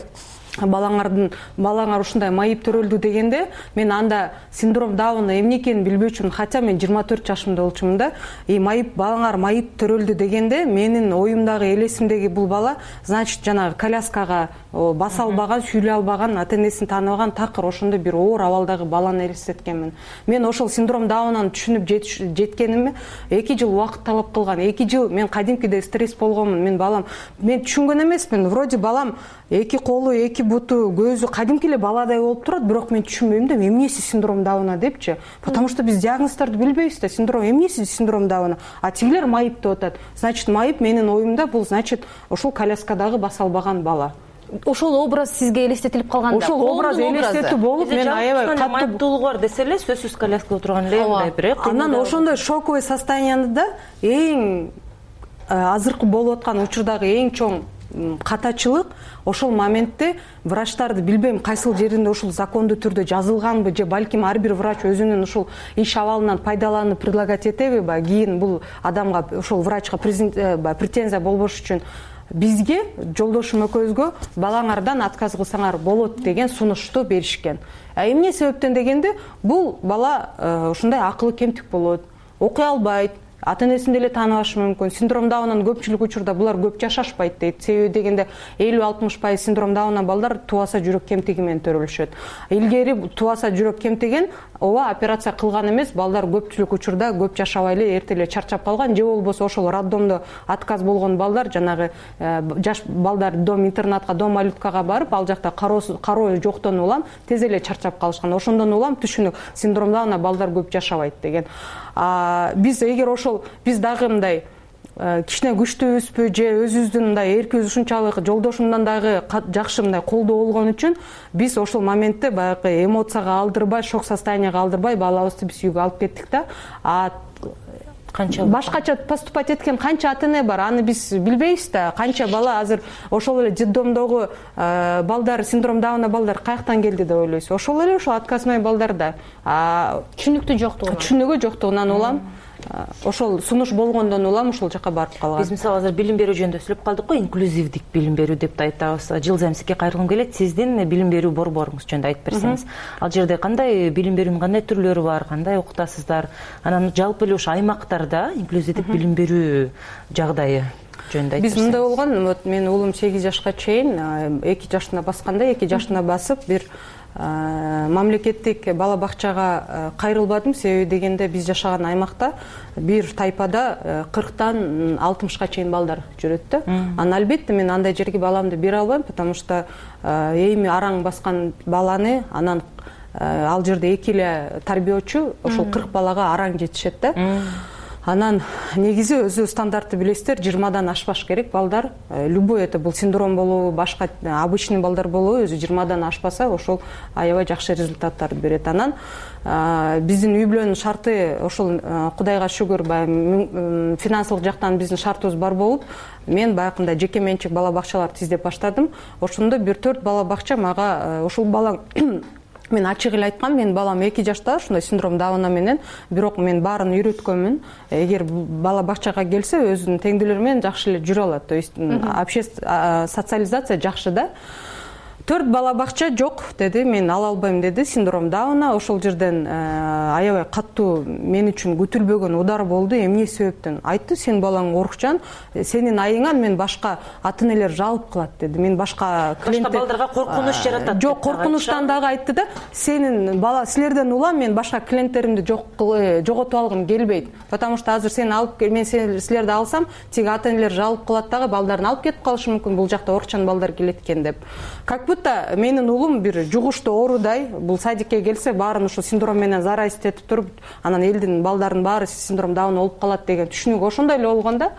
балаңар ушундай майып төрөлдү дегенде, мен анда синдром Дауна эмне экенин билбөчүмүн, хотя мен 24 жашымда болчумун да. Балаңар майып төрөлдү дегенде, менин оюмдагы, элесимдеги бул бала, значит, жанагы коляскага баса албаган, сүйүлө албаган, ата-энесин тааныбаган такыр ошондой бир оор абалдагы баланы элестеткенмин. Мен ошол синдром Даунаны түшүнүп жеткениме 2 жыл убакыт талап кылган. 2 жыл мен кадимкиде стресс болгонмун. Мен түшүнгөн эмесмин. Вроде балам 2 колу, 2 буту, көзү кадимки эле баладай болуп турат, бирок мен түшүнбөйм да, эмнеси синдром Дауна депчи. Потому что биз диагноздорду билбейбиз да, эмнеси синдром Дауна. А тигилер майып деп атат. Значит, майып менин оюмда бул, значит, ошол коляскадагы баса албаган бала. Ошол образ сизге элестетилип калганда, ошол образ элестетип болуп, мен аябай катуу майыптуулугу бар десе эле, сөзсүз коляскада отурган эле мындай бир. Анан ошондой шоковый состоянияда эң азыркы болуп аткан учурдагы эң чоң катачылык ошол моментте врачтарды билбейм кайсыл жеринде ушул закондуу түрдө жазылганбы, же балким ар бир врач өзүнүн ушул иш абалынан пайдаланып предлагать этеби, кийин бул адамга, ушул врачка претензия болбош үчүн бизге, жолдошум экөөбүзгө балаңардан отказ кылсаңар болот деген сунушту беришкен. Эмне себептен дегенде, бул бала ушундай акылы кемтик болот, окуй албайт, ата-энесин деле тааныбашы мүмкүн. Синдром Даунан көпчүлүк учурда булар көп жашашпайт дейт. Себеби дегенде 50-60% синдром Дауна балдар тубаса жүрөк кемтиги менен төрөлүшөт. Илгери тубаса жүрөк кемтиген ооба операция кылган эмес, балдар көпчүлүк учурда көп жашабай эле эрте эле чарчап калган, же болбосо ошол роддомдо отказ болгон балдар, жанагы жаш балдар дом-интернатка, дом-малюткага барып, ал жакта кароо жоктон улам тез эле чарчап калышкан. Ошондон улам түшүнүк, синдром Дауна балдар көп жашабайт деген. Биз эгер ошол биз дагы мындай кичине күчтүүбүзбү, же өзүбүздүн мындай эркибиз ушунчалык жолдошумдан дагы жакшы мындай колдоо болгон үчүн биз ошол моментте баягы эмоцияга алдырбай, шок состоянияга алдырбай балабызды биз үйгө алып кеттик да. Башкача поступать эткен канча ата-эне бар, аны биз билбейбиз да. Канча бала азыр ошол эле детдомдогу балдар, синдром Дауна балдар каяктан келди деп ойлойсуз? Ошол эле ошол отказной балдар да. Түшүнүгү жоктугунан улам, ошол сунуш болгондон улам ошол жака барып калган. Биз мисалы азыр билим берүү жөнүндө сүйлөп калдык го, инклюзивдик билим берүү деп да айтабыз. Жылзайым сизге кайрылгым келет, сиздин билим берүү борборуңуз жөнүндө айтып берсеңиз. Ал жерде кандай билим берүүнүн кандай түрлөрү бар, кандай окутасыздар? Анан жалпы эле ушу аймактарда инклюзивдик билим берүү жагдайы жөнүндө айтып берсеңиз. Биз мындай болгон, менин уулум 8 жашка чейин 2 жашына басканда, 2 жашына басып бир мамлекеттик бала бакчага кайрылбадым. Себеби дегенде биз жашаган аймакта бир тайпада 40-тан 60-ка чейин балдар жүрөт да. Анан албетте мен андай жерге баламды бере албайм, потому что эми араң баскан баланы анан ал жерде 2 эле тарбиячы ошол 40 балага араң жетишет да. Анан негизи өзү стандартты билесиздер, 20-дан ашпаш керек балдар. Любой это бул синдром болобу, башка обычный балдар болобу, өзү 20-дан ашпаса, ошол аябай жакшы результаттарды берет. Анан биздин үй бүлөнүн шарты ошол Кудайга шүгүр, баягы финансылык жактан биздин шартыбыз бар болуп, мен баягындай жеке менчик бала бакчаларды издеп баштадым. Ошондо 1-4 бала бакча мага ушул бала мен ачык эле айткам, менин балам 2 жашта, ушундай синдром Дауна менен, бирок мен баарын үйрөткөнмүн. Эгер бала бакчага келсе, өзүнүн теңдүүлөрү менен жакшы эле жүрө алат. То есть социализация жакшы да. 4 бала бакча жок деди, мен ала албайм деди, синдром Дауна. Ошол жерден аябай каттуу мен үчүн күтүлбөгөн удар болду. Эмне себептен? Айтты, сен балаң орукчан, сенин айыңан мен башка ата-энелер жалып кылат деди. Мен башка балдарга коркунуч жаратат. Жок, коркунучтан дагы айтты да, сенин бала силерден улам, мен башка клиенттеримди жоготуп алгым келбейт. Потому что азыр сени алып кел, мен силерди алсам, тиги ата-энелер жалып кылат дагы, балдарын алып кетип калышы мүмкүн, бул жакта орукчан балдар келет экен деп. Как будто менин уулум бир жугуштуу оорудай, бул садикке келсе баарын ушул синдром менен зарастетип туруп, анан элдин балдарынын баары синдром Дауна болуп калат деген түшүнүк ошондой эле болгон да.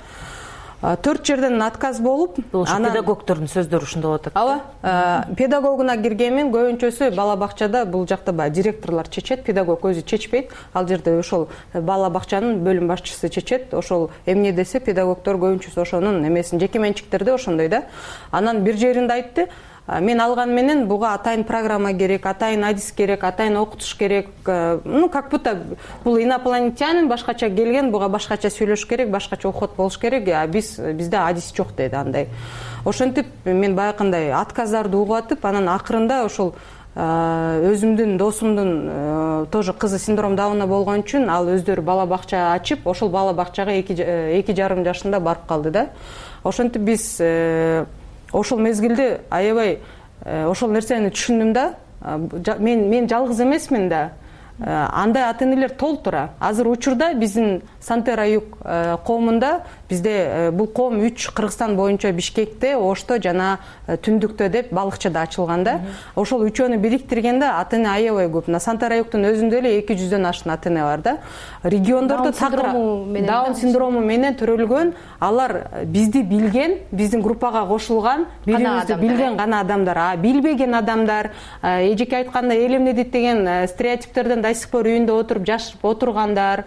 4 жерден отказ болуп, анан педагогдордун сөздөрү ушундай болуп атат. Ооба, педагогуна киргенмин, көбүнчөсү бала бакчада бул жакта баягы директорлор чечет, педагог өзү чечпейт. Ал жерде ошол бала бакчанын бөлүм башчысы чечет. Ошол эмне десе педагогдор көбүнчөсү ошонун эмесин, жеке менчиктерде ошондой да. Анан бир жеринде айтты, мен алган менен буга атайын программа керек, атайын адис керек, атайын окутуш керек. Ну, как будто бул инопланетянин башкача келген, буга башкача сүйлөш керек, башкача уход болуш керек, а бизде адис жок деди андай. Ошентип мен баягындай отказдарды угуп атып, анан акырында ошол өзүмдүн досумдун тоже кызы синдром Дауна болгон үчүн ал өздөрү бала бакча ачып, ошол бала бакчага 2,5 жашында барып калды да. Ошентип биз ошол мезгилде аябай ошол нерсени түшүндүм да. Мен жалгыз эмесмин да. Андай ата-энелер толтура. Азыр учурда биздин Сантера Юг коомунда, бизде бул коом 3 Кыргызстан боюнча Бишкекте, Ошто жана Түндүктө деп балыкчыда ачылган да. Ошол үчөөнү бириктиргенде ата-эне аябай көп. На Сантера Югтун өзүндө эле 200дөн ашкан ата-эне бар да. Региондордо Даун синдрому менен төрөлгөн, алар бизди билген, биздин группага кошулган, бирибизди билген гана адамдар. А билбеген адамдар, эжеке айтканда эл эмне дейт деген стереотиптерден до сих пор үйүндө отуруп жашырып отургандар.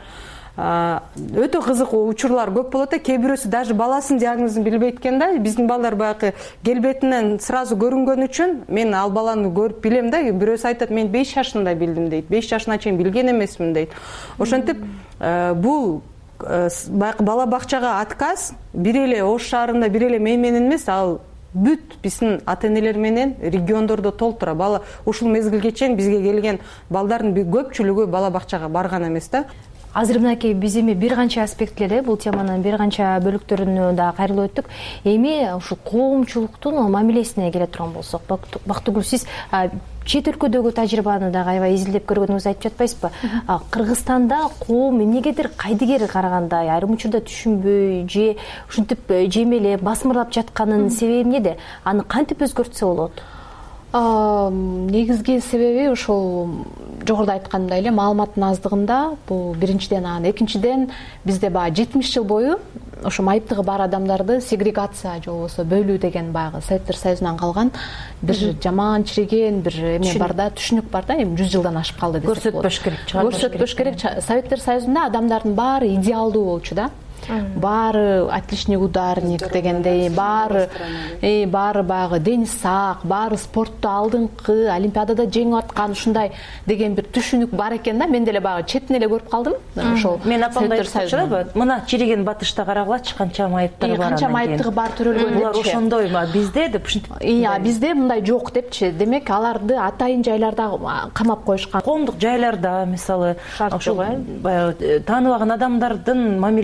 Өтө кызык учурлар көп болот. Кээ бирөөсү даже баласынын диагнозун билбейт экен да. Биздин балдар баягы келбетинен сразу көрүнгөн үчүн мен ал баланы көрүп билем да. Бирөөсү айтат, мен 5 жашында билдим дейт. 5 жашына чейин билген эмесмин дейт. Ошентип бул баягы бала бакчага отказ бир эле Ош шаарында бир эле мен менен эмес, ал бүт биздин ата-энелер менен региондордо толтура. Бала ушул мезгилге чейин бизге келген балдардын көпчүлүгү бала бакчага барган эмес да. Азыр мынакей биз эми бир канча аспектилерде бул теманын бир канча бөлүктөрүнө да кайрылып өттүк. Эми ушул коомчулуктун мамилесине келе турган болсок, Бактыгүл, сиз чет өлкөдөгү тажрыйбаны дагы аябай изилдеп көргөнүңүздү айтып жатпайсызбы? Кыргызстанда коом эмнегедир кайдыгер карагандай, айрым учурда түшүнбөй же ушинтип жемелеп, басмырлап жатканын себеби эмнеде? Аны кантип өзгөртсө болот? Негизги себеби ошол жогоруда айткандай эле маалыматтын аздыгында. Бул биринчиден, анан экинчиден бизде баягы 70 жыл бою ошо майыптыгы бар адамдарды сегрегация же болбосо бөлүү деген баягы Советтер Союзунан калган бир жаман чириген бир эме бар да, түшүнүк бар да, эми 100 жылдан ашып калды десек болот. Көрсөтпөш керек. Советтер Союзунда адамдардын баары идеалдуу болчу да. Баары отличный ударник дегендей, баары баягы дени сак, баары спортто алдыңкы, олимпиадада жеңип аткан, ушундай деген бир түшүнүк бар экен да. Мен деле баягы четтен эле көрүп калдым. Ошол мен апамдай айтчу, мына чириген батышта карагылачы, канча майыптыгы бар. Канча майыптыгы бар төрөлгөн. Булар ошондойбу? Бизде деп ушинтип. Бизде мындай жок депчи. Демек аларды атайын жайларда камап коюшкан. Коомдук жайларда, мисалы, ошол баягы тааныбаган адамдардын мамилесинен да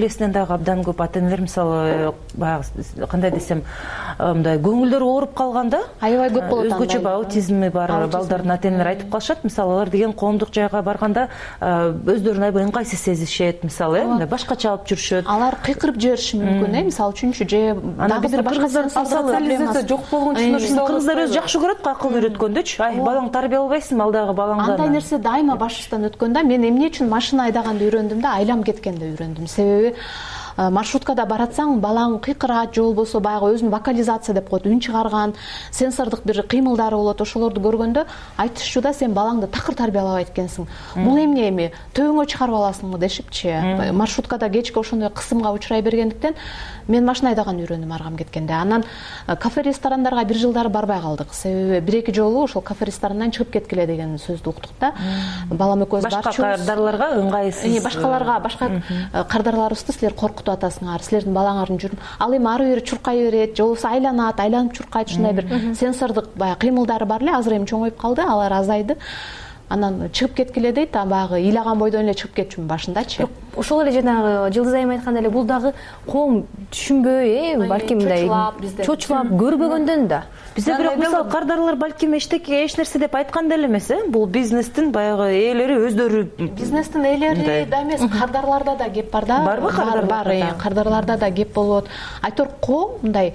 дагы абдан көп ата энелер мисалы баягы кандай десем мындай көңүлдөрү ооруп калганда аябай көп болот өзгөчө аутизми бар балдардын ата энелери айтып калышат мисалы алар деген коомдук жайга барганда өздөрүн аябай ыңгайсыз сезишет мисалы мындай башкача алып жүрүшөт алар кыйкырып жибериши мүмкүн мисалы үчүнчү же дагы бир башка социализация жок болгон үчүн кыргыздар өзү жакшы көрөт го акыл үйрөткөндүчү ай балаңды тарбиялабайсыңбы ал дагы балаңды андай нерсе дайыма башыбыздан өткөн да мен эмне үчүн машина айдаганды үйрөндүм да айлам кеткенде үйрөндүм себеби маршруткада баратсаң балаң кыйкырат же болбосо баягы өзүн вокализация деп коет үн чыгарган сенсордук бир кыймылдары болот ошолорду көргөндө айтышчу да сен балаңды такыр тарбиялабай эткенсиң бул эмне эми төбөңө чыгарып аласыңбы дешипчи маршруткада кечке ошондой кысымга учурай бергендиктен мен машина айдаганды үйрөндүм аргам кеткенде анан кафе ресторандарга бир жылдары барбай калдык себеби бир эки жолу ошол кафе ресторандан чыгып кеткиле деген сөздү уктук да балам экөөбүз башка кардарларга ыңгайсыз башкаларга башка кардарларыбызды силер коркутуп атасыңар силердин балаңардын жүрүм ал эми ары бери чуркай берет же болбосо айланып чуркайт ушундай бир сенсордук баягы кыймылдары бар эле азыр эми чоңоюп калды алар азайды анан чыгып кеткиле дейт баягы ыйлаган бойдон эле чыгып кетчүмүн башындачы ошол эле жанагы Жылдыз айым айткандай эле бул дагы коом түшүнбөй балким мындай чочулап көрбөгөндөн да бизде бирок мисалы кардарлар балким эч нерсе деп айткан деле эмес бул бизнестин баягы ээлери өздөрү бизнестин ээлери да эмес кардарларда да кеп бар да барбы кардарларда да кеп болот айтор коом мындай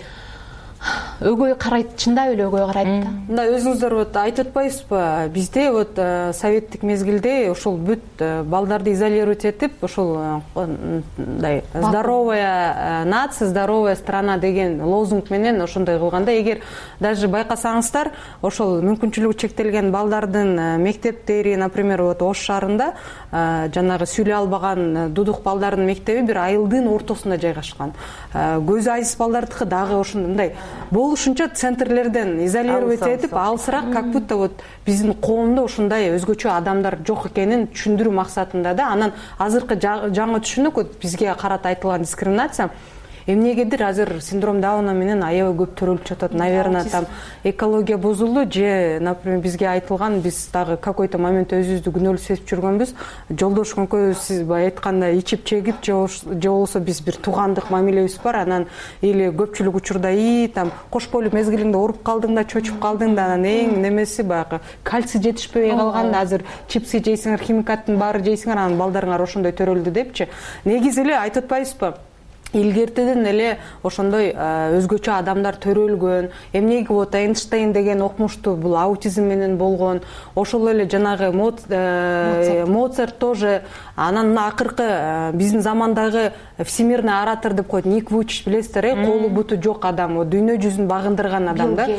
өгөй карайт чындап эле өгөй карайт да мындай өзүңүздөр вот айтып атпайсызбы бизде вот советтик мезгилде ошол бүт балдарды изолировать этип ошол мындай здоровая нация здоровая страна деген лозунг менен ошондой кылганда эгер даже байкасаңыздар ошол мүмкүнчүлүгү чектелген балдардын мектептери например вот Ош шаарында жанагы сүйлөй албаган дудук балдардын мектеби бир айылдын ортосунда жайгашкан көзү айсыз балдардыкы дагы ошондой болушунча центрлерден изолировать этип алысыраак как будто вот биздин коомдо ушундай өзгөчө адамдар жок экенин түшүндүрүү максатында да анан азыркы жаңы түшүнүк вот бизге карата айтылган дискриминация эмнегедир азыр синдром Дауна менен аябай көп төрөлүп жатат наверное там экология бузулду же например бизге айтылган биз дагы какой-то момент өзүбүздү күнөөлүү сезип жүргөнбүз жолдош көңкө сиз айткандай ичип чегип же болбосо биз бир туугандык мамилебиз бар анан или көпчүлүк учурда там кош бойлуу мезгилиңде ооруп калдың да чочуп калдың да анан эң немеси баягы кальций жетишпей калган азыр чипсы жейсиңер химикаттын баары жейсиңер анан балдарыңар ошондой төрөлдү депчи негизи эле айтып атпайбызбы илгертеден эле ошондой өзгөчө адамдар төрөлгөн эмнеге вот Эйнштейн деген окумуштуу бул аутизм менен болгон ошол эле жанагы Моцарт тоже анан акыркы биздин замандагы всемирный оратор деп коет Ник Вуйчич билесиздер колу буту жок адам дүйнө жүзүн багындырган адам да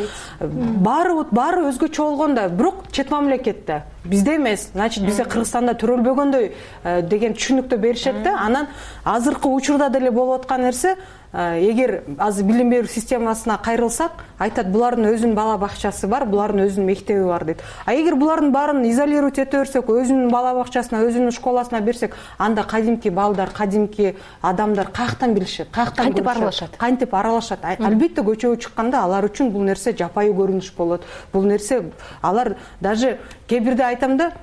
баары өзгөчө болгон да бирок чет мамлекетте бизде эмес значит бизде Кыргызстанда төрөлбөгөндөй деген түшүнүктү беришет да анан азыркы учурда деле болуп аткан нерсе эгер азыр билим берүү системасына кайрылсак айтат булардын өзүнүн бала бакчасы бар булардын өзүнүн мектеби бар дейт эгер булардын баарын изолировать эте берсек өзүнүн бала бакчасына өзүнүн школасына берсек анда кадимки балдар кадимки адамдар каяктан билишет кантип аралашат албетте көчөгө чыкканда алар үчүн бул нерсе жапайы көрүнүш болот бул нерсе алар даже кээ бирде айтам да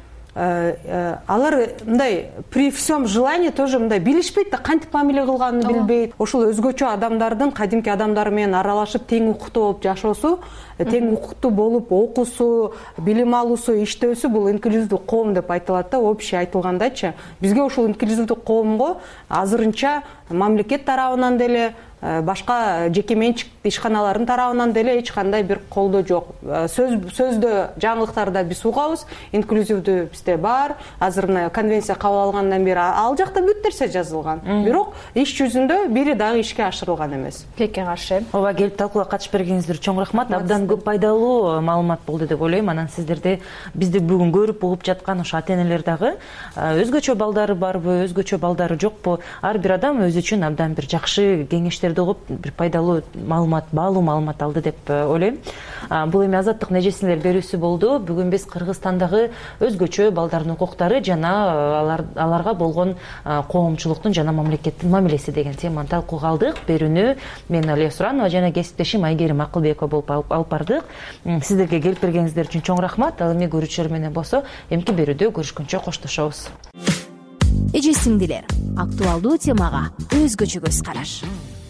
алар мындай при всем желании тоже мындай билишпейт да кантип мамиле кылганын билбейт ошол өзгөчө адамдардын кадимки адамдар менен аралашып тең укуктуу болуп жашоосу тең укуктуу болуп окуусу билим алуусу иштөөсү бул инклюзивдүү коом деп айтылат да общий айтылгандачы бизге ошол инклюзивдүү коомго азырынча мамлекет тарабынан деле башка жеке менчик ишканалардын тарабынан деле эч кандай бир колдоо жок сөздө жаңылыктарда биз угабыз инклюзивдүү бизде бар азыр мына конвенция кабыл алгандан бери ал жакта бүт нерсе жазылган бирок иш жүзүндө бири дагы ишке ашырылган эмес тилекке каршы ооба келип талкууга катышып бергениңиздер чоң рахмат абдан көп пайдалуу маалымат болду деп ойлойм анан сиздерде бизди бүгүн көрүп угуп жаткан ошо ата энелер дагы өзгөчө балдары барбы өзгөчө балдары жокпу ар бир адам өзү үчүн абдан бир жакшы кеңештерди угуп бир пайдалуу маалымат баалуу маалымат алды деп ойлойм бул эми азаттык нежесинелер берүүсү болду бүгүн биз Кыргызстандагы өзгөчө балдардын укуктары жана аларга болгон коомчулуктун жана мамлекеттин мамилеси деген теманы талкууга алдык берүүнү мен Алия Суранова жана кесиптешим Айгерим Акылбекова болуп алып бардык сиздерге келип бергениңиздер үчүн чоң рахмат ал эми көрүүчүлөр менен болсо эмки берүүдө көрүшкөнчө коштошобуз эже сиңдилер, актуалдуу темага өзгөчө көз караш.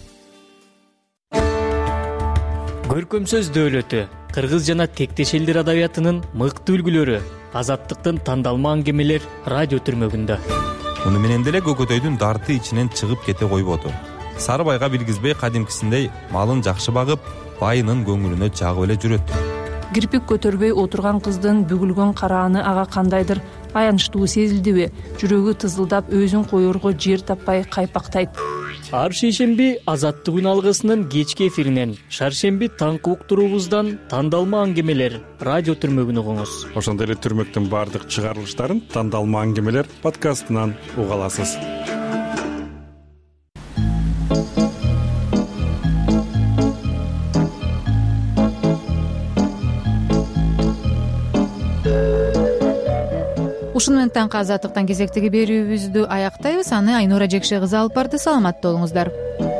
Көркөм сөз дөөлөтү, кыргыз жана тектеш элдер адабиятынын мыкты үлгүлөрү, азаттыктын тандалма аңгемелер радио түрмөгүндө. Муну менен деле көкөтөйдүн дарты ичинен чыгып кете койбоду. Сары байга билгизбей кадимкисиндей малын жакшы багып, байынын көңүлүнө жагып эле жүрөт. Кирпик көтөрбөй отурган кыздын бүгүлгөн карааны ага кандайдыр аянычтуу сезилдиби? Жүрөгү тызылдап, өзүн коерго жер таппай кайпактайт. Ар шейшемби Азаттык үн алгысынын кечки эфиринен, шаршемби таңкы уктуруубуздан тандалма аңгемелер радио түрмөгүн угуңуз. Ошондой эле түрмөктүн баардык чыгарылыштарын тандалма аңгемелер подкастынан уга аласыз. Ушуну менен таңкы азаттыктан кезектеги берүүбүздү аяктайбыз. Аны Айнура Жекше кызы алып барды. Саламатта болуңуздар.